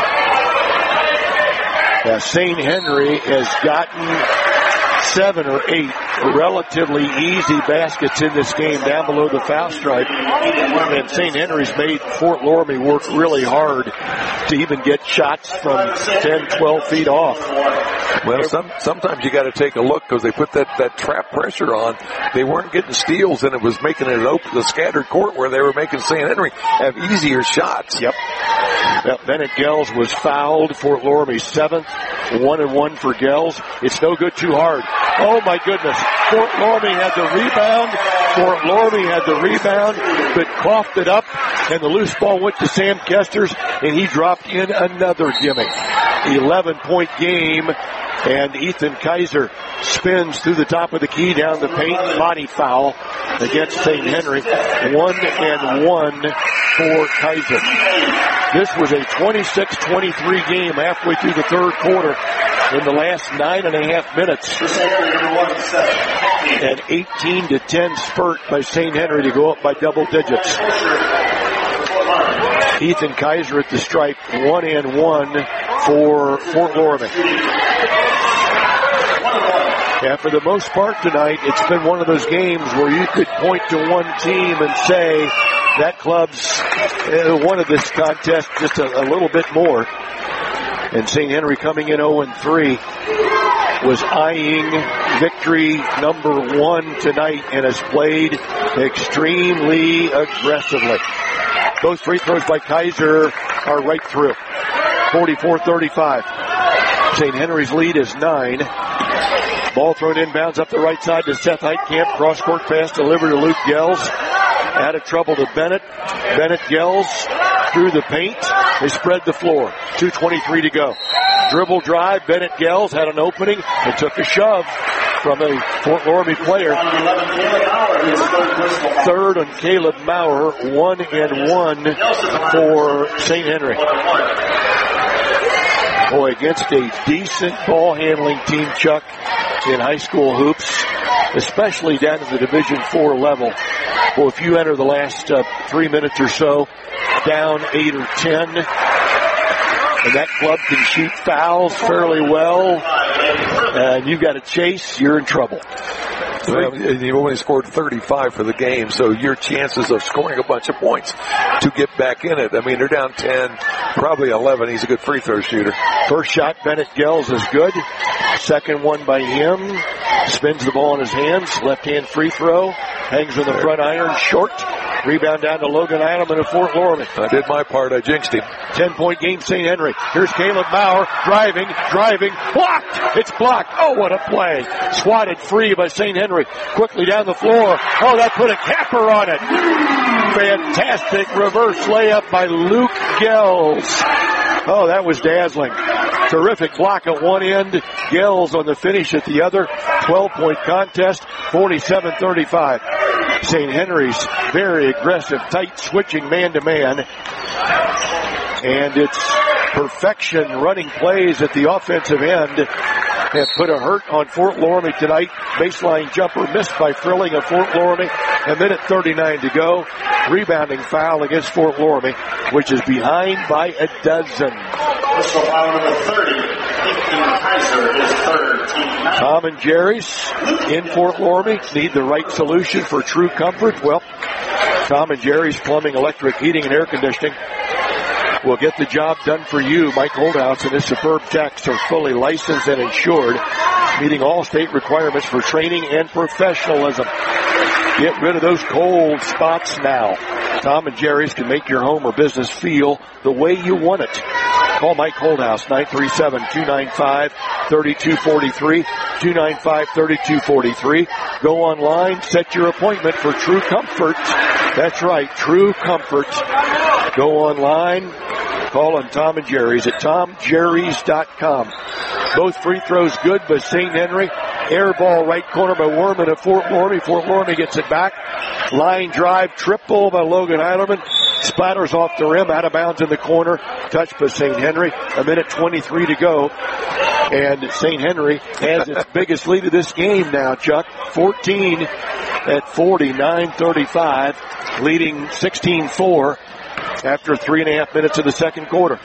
Uh, Saint Henry has gotten seven or eight relatively easy baskets in this game down below the foul stripe. And Saint Henry's made Fort Loramie work really hard to even get shots from ten, twelve feet off. Well, some, sometimes you got to take a look because they put that, that trap pressure on. They weren't getting steals, and it was making it open, the scattered court where they were making Saint Henry have easier shots. Yep. Yep. Bennett Gels was fouled. Fort Loramie seventh. One and one for Gels. It's no good too hard. Oh my goodness. Fort Loramie had the rebound. Fort Loramie had the rebound, but coughed it up, and the loose ball went to Sam Kesters, and he dropped in another gimmick. eleven point game And Ethan Kaiser spins through the top of the key down the paint. Body foul against Saint Henry. One and one for Kaiser. This was a twenty-six twenty-three game halfway through the third quarter in the last nine and a half minutes. An eighteen to ten spurt by Saint Henry to go up by double digits. Ethan Kaiser at the stripe, one and one for Fort Loramie. Yeah, for the most part tonight, it's been one of those games where you could point to one team and say that club's uh, won of this contest just a, a little bit more. And Saint Henry coming in oh and three was eyeing victory number one tonight and has played extremely aggressively. Those free throws by Kaiser are right through. forty-four thirty-five. Saint Henry's lead is nine. Ball thrown inbounds up the right side to Seth Heitkamp. Cross-court pass delivered to Luke Gels. Out of trouble to Bennett. Bennett Gels through the paint. They spread the floor. two twenty-three to go. Dribble drive. Bennett Gels had an opening and took a shove from a Fort Loramie player. Third on Caleb Maurer. One and one for Saint Henry. Boy, against a decent ball handling team, Chuck, in high school hoops, especially down to the Division four level. Well, if you enter the last uh, three minutes or so, down eight or ten, and that club can shoot fouls fairly well, and you've got to chase, you're in trouble. Well, you've only scored thirty-five for the game, so your chances of scoring a bunch of points to get back in it, I mean, they're down ten, probably eleven. He's a good free throw shooter. First shot, Bennett Gels is good. Second one by him. Spins the ball in his hands. Left-hand free throw. Hangs on the front iron. Short. Rebound down to Logan Eidelman of Fort Loramie. I did my part. I jinxed him. Ten-point game, Saint Henry. Here's Caleb Maurer. Driving, driving. Blocked! It's blocked. Oh, what a play. Swatted free by Saint Henry. Quickly down the floor. Oh, that put a capper on it. Fantastic reverse layup by Luke Gels. Oh, that was dazzling. Terrific block at one end. Gels on the finish at the other. twelve-point contest. forty-seven thirty-five. Saint Henry's very aggressive, tight switching man-to-man. And it's perfection running plays at the offensive end have put a hurt on Fort Loramie tonight. Baseline jumper missed by Frilling of Fort Loramie. A minute thirty-nine to go. Rebounding foul against Fort Loramie, which is behind by a dozen. Personal foul number thirty. Ethan Kaiser is third. Tom and Jerry's in Fort Loramie need the right solution for true comfort. Well, Tom and Jerry's Plumbing, Electric, Heating, and Air Conditioning will get the job done for you. Mike Holdhouse and his superb techs are fully licensed and insured, meeting all state requirements for training and professionalism. Get rid of those cold spots now. Tom and Jerry's can make your home or business feel the way you want it. Call Mike Holdhouse, nine three seven, two nine five, three two four three, two nine five, three two four three. Go online, set your appointment for True Comfort. That's right, True Comfort. Go online, call on Tom and Jerry's at tom jerry's dot com. Both free throws good by Saint Henry. Air ball right corner by Werman of Fort Loramie. Fort Loramie gets it back. Line drive, triple by Logan Eidelman. Splatters off the rim, out of bounds in the corner. Touched by Saint Henry. A minute twenty-three to go. And Saint Henry has its biggest lead of this game now, Chuck. fourteen at forty-nine thirty-five. Leading sixteen four after three and a half minutes of the second quarter.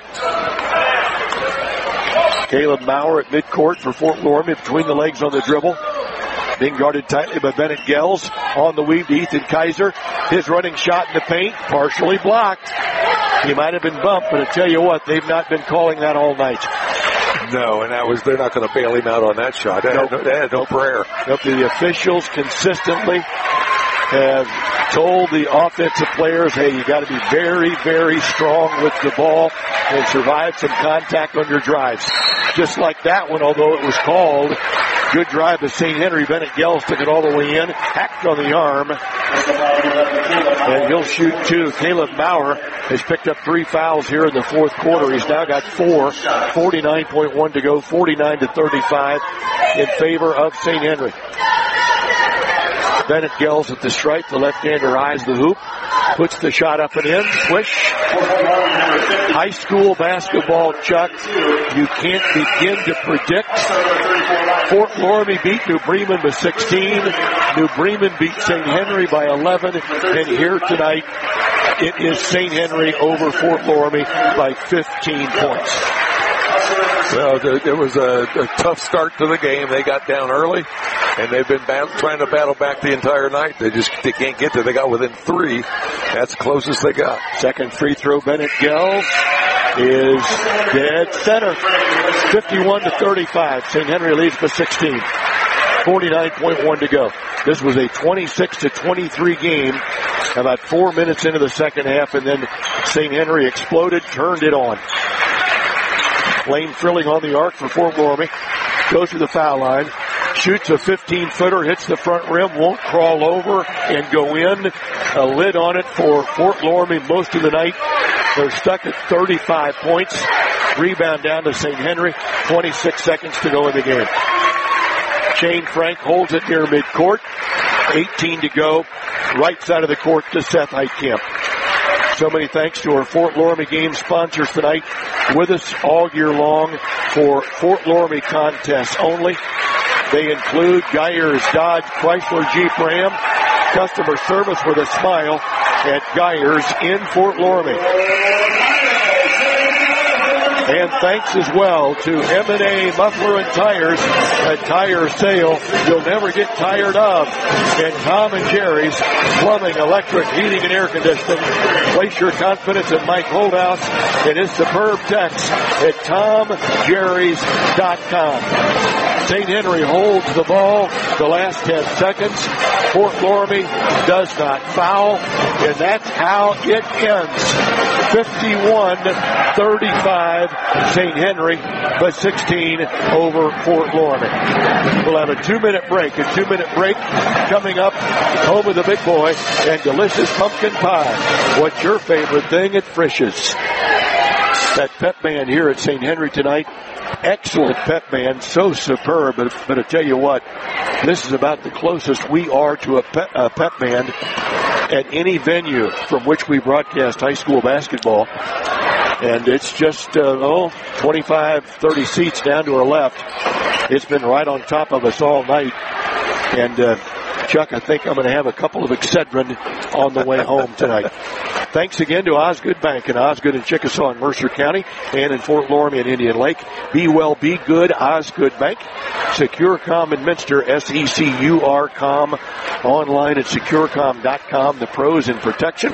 Caleb Maurer at midcourt for Fort Loramie, between the legs on the dribble. Being guarded tightly by Bennett Gels. On the weave to Ethan Kaiser. His running shot in the paint, partially blocked. He might have been bumped, but I tell you what, they've not been calling that all night. No, and that was, they're not going to bail him out on that shot. They nope. had no, they had no prayer. Nope, the officials consistently have told the offensive players, hey, you got to be very, very strong with the ball and survive some contact on your drives. Just like that one, although it was called, Good drive to Saint Henry. Bennett Gels took it all the way in, hacked on the arm, and he'll shoot two. Caleb Maurer has picked up three fouls here in the fourth quarter. He's now got four. forty-nine point one to go, forty-nine to thirty-five in favor of Saint Henry. Bennett Gels at the stripe. The left-hander eyes the hoop, puts the shot up and in. Swish. High school basketball, Chuck, you can't begin to predict. Fort Loramie beat New Bremen by sixteen. New Bremen beat Saint Henry by eleven. And here tonight, it is Saint Henry over Fort Loramie by fifteen points. Well, it was a, a tough start to the game. They got down early, and they've been battle, trying to battle back the entire night. They just they can't get there. They got within three. That's the closest they got. Second free throw, Bennett Gels is dead center. fifty-one to thirty-five. Saint Henry leads by sixteen. forty-nine point one to go. This was a twenty-six to twenty-three game. About four minutes into the second half, and then Saint Henry exploded, turned it on. Lane Frilling on the arc for Fort Loramie. Goes to the foul line. Shoots a fifteen-footer, hits the front rim, won't crawl over and go in. A lid on it for Fort Loramie most of the night. They're stuck at thirty-five points. Rebound down to Saint Henry. twenty-six seconds to go in the game. Shane Frank holds it near midcourt. eighteen to go. Right side of the court to Seth Heitkamp. So many thanks to our Fort Loramie game sponsors tonight. With us all year long for Fort Loramie contests only. They include Geyers Dodge Chrysler Jeep Ram, customer service with a smile at Geyers in Fort Loramie. And thanks as well to M and A Muffler and Tires, a tire sale you'll never get tired of. And Tom and Jerry's Plumbing, Electric, Heating, and Air Conditioning. Place your confidence in Mike Holdhouse and his superb techs at tom jerrys dot com. Saint Henry holds the ball the last ten seconds. Fort Loramie does not foul, and that's how it ends. fifty-one thirty-five, Saint Henry, but sixteen over Fort Loramie. We'll have a two-minute break. A two-minute break coming up. Home of the big boy and delicious pumpkin pie. What's your favorite thing at Frisch's? That pep band here at Saint Henry tonight. Excellent pep band, so superb. But, but I tell you what, this is about the closest we are to a pep, a pep band at any venue from which we broadcast high school basketball. And it's just, uh, oh, twenty-five, thirty seats down to our left. It's been right on top of us all night. And, uh, Chuck, I think I'm going to have a couple of Excedrin on the way home tonight. Thanks again to Osgood Bank in Osgood and Chickasaw in Mercer County and in Fort Loramie and Indian Lake. Be well, be good, Osgood Bank. SecureCom in Minster, S E C U R com. Online at securecom dot com, the pros in protection.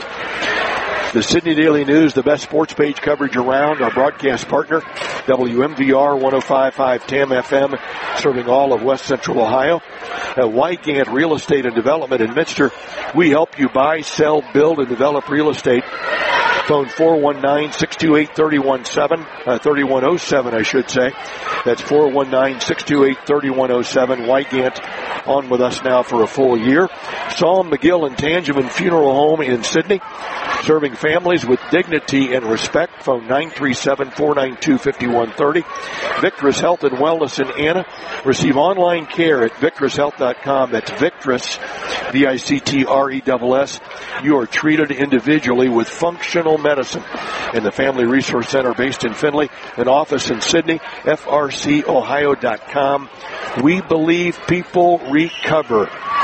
The Sydney Daily News, the best sports page coverage around. Our broadcast partner, W M V R one oh five point five T A M F M, serving all of West Central Ohio. Uh, Wygant Real Estate and Development in Minster. We help you buy, sell, build, and develop real estate. Phone four one nine, six two eight, three one seven, uh, thirty-one oh seven, I should say. That's four one nine, six two eight, thirty-one oh seven. Wygant on with us now for a full year. Psalm McGill and Tangeman Funeral Home in Sydney, serving families with dignity and respect. Phone nine three seven, four nine two, five one three oh. Victress Health and Wellness in Anna. Receive online care at victress health dot com. That's Victress, V I C T R E S S. You are treated individually with functional medicine. And the Family Resource Center based in Findlay, an office in Sydney, F R C ohio dot com. We believe people recover.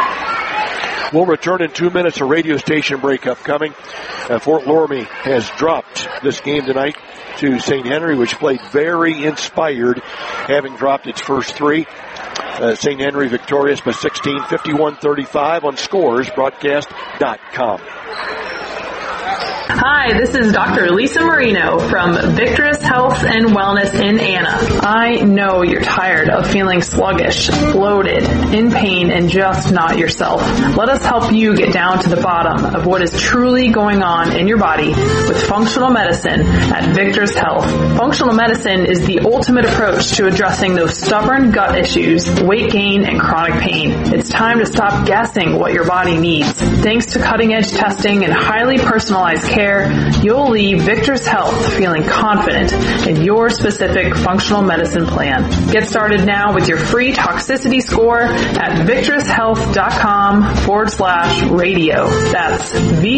We'll return in two minutes. A radio station break upcoming. Uh, Fort Loramie has dropped this game tonight to Saint Henry, which played very inspired, having dropped its first three. Uh, Saint Henry victorious by sixteen, fifty-one thirty-five on scores broadcast dot com. Hi, this is Doctor Lisa Marino from Victorous Health and Wellness in Anna. I know you're tired of feeling sluggish, bloated, in pain, and just not yourself. Let us help you get down to the bottom of what is truly going on in your body with functional medicine at Victor's Health. Functional medicine is the ultimate approach to addressing those stubborn gut issues, weight gain, and chronic pain. It's time to stop guessing what your body needs. Thanks to cutting-edge testing and highly personalized care, you'll leave Victor's Health feeling confident in your specific functional medicine plan. Get started now with your free toxicity score at victorous.health.com forward slash radio. That's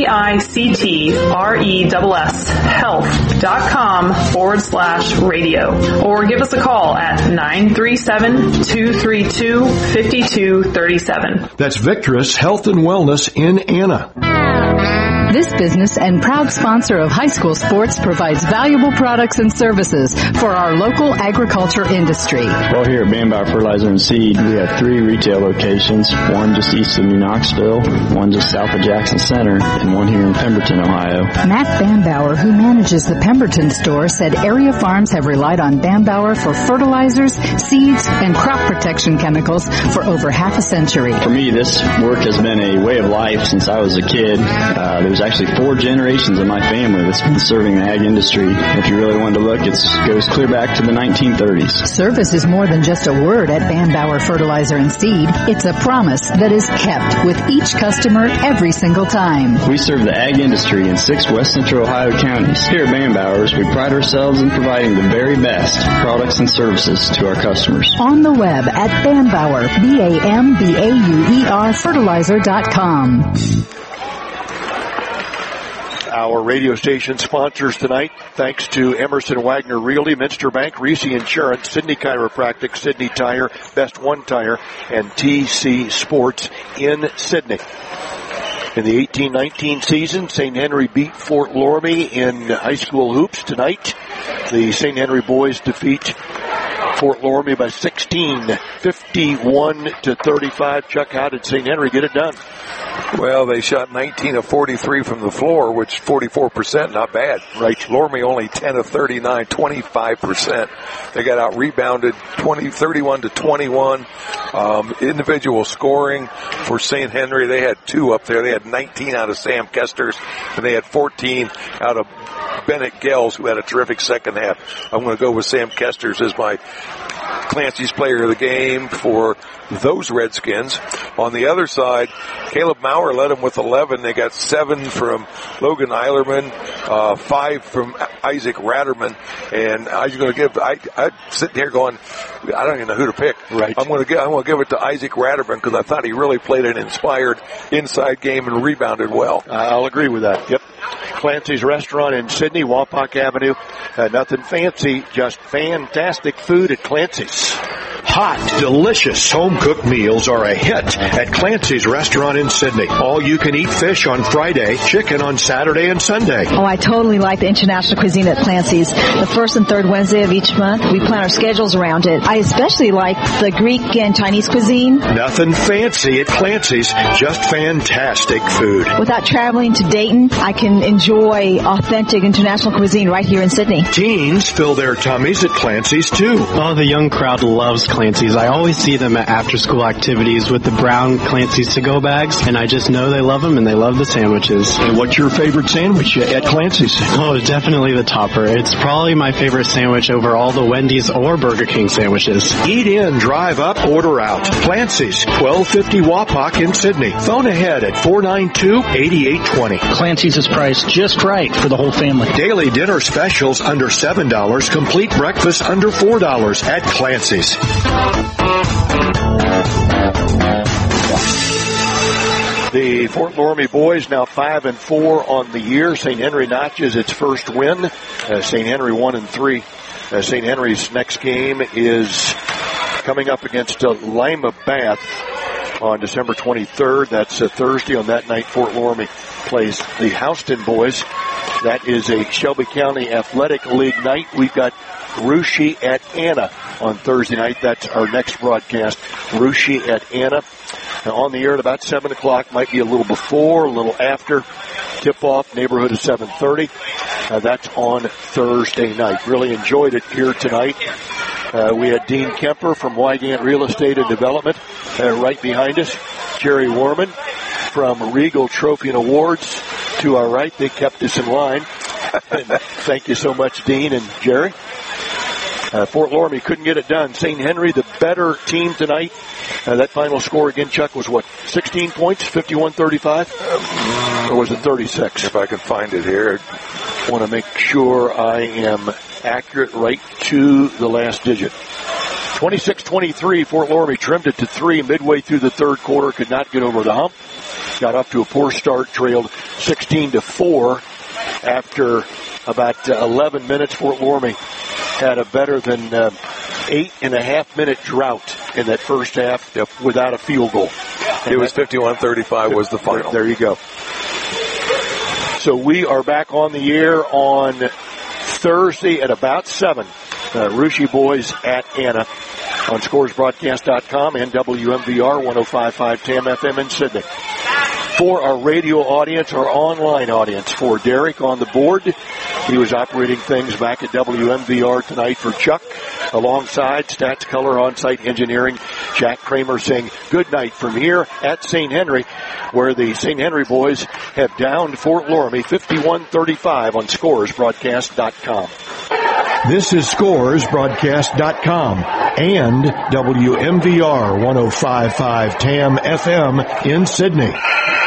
V-I-C-T-R-E-S-S health.com forward slash radio. Or give us a call at nine three seven, two three two, five two three seven. That's Victorous Health and Wellness in Anna. This business and proud sponsor of high school sports provides valuable products and services for our local agriculture industry. Well, here at Bambauer Fertilizer and Seed, we have three retail locations, one just east of New Knoxville, one just south of Jackson Center, and one here in Pemberton, Ohio. Matt Bambauer, who manages the Pemberton store, said area farms have relied on Bambauer for fertilizers, seeds, and crop protection chemicals for over half a century. For me, this work has been a way of life since I was a kid. Uh, there's actually four generations of my family that's been serving the ag industry. If you really wanted to look, it goes clear back to the nineteen thirties. Service is more than just a word at Bambauer Fertilizer and Seed. It's a promise that is kept with each customer every single time. We serve the ag industry in six west central Ohio counties. Here at Bambauer's, we pride ourselves in providing the very best products and services to our customers. On the web at Bambauer, B A M B A U E R fertilizer dot com. Our radio station sponsors tonight, thanks to Emerson Wagner Realty, Minster Bank, Reese Insurance, Sydney Chiropractic, Sydney Tire, Best One Tire, and T C Sports in Sydney. In the eighteen nineteen season, Saint Henry beat Fort Loramie in high school hoops tonight. The Saint Henry boys defeat Fort Loramie by sixteen, fifty-one to thirty-five. Chuck, how did Saint Henry get it done? Well, they shot nineteen of forty-three from the floor, which forty-four percent, not bad. Right. Loramie only ten of thirty-nine, twenty-five percent. They got out rebounded twenty, thirty-one to twenty-one. Um, individual scoring for Saint Henry, they had two up there. They had nineteen out of Sam Kesters, and they had fourteen out of Bennett Gels, who had a terrific second half. I'm going to go with Sam Kesters as my Clancy's player of the game for those Redskins. On the other side, Caleb Maurer led them with eleven. They got seven from Logan Eilerman, uh, five from Isaac Ratterman, and I'm going to give. I, I'm sitting here going, I don't even know who to pick. Right. I'm going to give. I'm going to give it to Isaac Ratterman because I thought he really played an inspired inside game and rebounded well. I'll agree with that. Yep. Clancy's Restaurant in Sydney, Wapak Avenue. Uh, nothing fancy, just fantastic food at Clancy's. Hot, delicious home-cooked meals are a hit at Clancy's Restaurant in Sydney. All-you-can-eat fish on Friday, chicken on Saturday and Sunday. Oh, I totally like the international cuisine at Clancy's. The first and third Wednesday of each month, we plan our schedules around it. I especially like the Greek and Chinese cuisine. Nothing fancy at Clancy's, just fantastic food. Without traveling to Dayton, I can enjoy authentic international cuisine right here in Sydney. Teens fill their tummies at Clancy's, too. Oh, the young crowd loves Clancy's. I always see them at after-school activities with the brown Clancy's to-go bags, and I just know they love them and they love the sandwiches. And what's your favorite sandwich at Clancy's? Oh, definitely the topper. It's probably my favorite sandwich over all the Wendy's or Burger King sandwiches. Eat in, drive up, order out. Clancy's, twelve fifty Wapak in Sydney. Phone ahead at four nine two, eight eight two zero. Clancy's is priced just right for the whole family. Daily dinner specials under seven dollars. Complete breakfast under four dollars at Clancy's. The Fort Loramie boys now five and four on the year. Saint Henry notches its first win. Uh, Saint Henry one and three. Uh, Saint Henry's next game is coming up against uh, Lima Bath on December twenty-third. That's a Thursday. On that night, Fort Loramie plays the Houston boys. That is a Shelby County Athletic League night. We've got Russia at Anna on Thursday night. That's our next broadcast. Russia at Anna. Now on the air at about seven o'clock, might be a little before, a little after. Tip-off, neighborhood of seven thirty. Uh, that's on Thursday night. Really enjoyed it here tonight. Uh, we had Dean Kemper from Wygant Real Estate and Development uh, right behind us. Jerry Warman from Regal Trophy and Awards to our right. They kept us in line. And thank you so much, Dean and Jerry. Uh, Fort Loramie couldn't get it done. Saint Henry, the better team tonight. Uh, that final score again, Chuck, was what, sixteen points, fifty-one thirty-five? Um, or was it thirty-six? If I can find it here. I want to make sure I am accurate right to the last digit. twenty-six twenty-three, Fort Loramie trimmed it to three midway through the third quarter, could not get over the hump. Got off to a poor start, trailed sixteen to four after about uh, eleven minutes. Fort Loramie had a better than uh, eight and a half minute drought in that first half yep. without a field goal. And it was fifty-one thirty-five was the final. There, there you go. So we are back on the air on Thursday at about seven. Uh, Russia Boys at Anna on scores broadcast dot com and W M V R one oh five point five T A M F M in Sydney. For our radio audience, our online audience, for Derek on the board, he was operating things back at W M V R tonight for Chuck, alongside Stats Color On-Site Engineering. Jack Kramer saying good night from here at Saint Henry, where the Saint Henry boys have downed Fort Loramie fifty-one thirty-five on scores broadcast dot com. This is scores broadcast dot com and W M V R one oh five point five T A M F M in Sydney.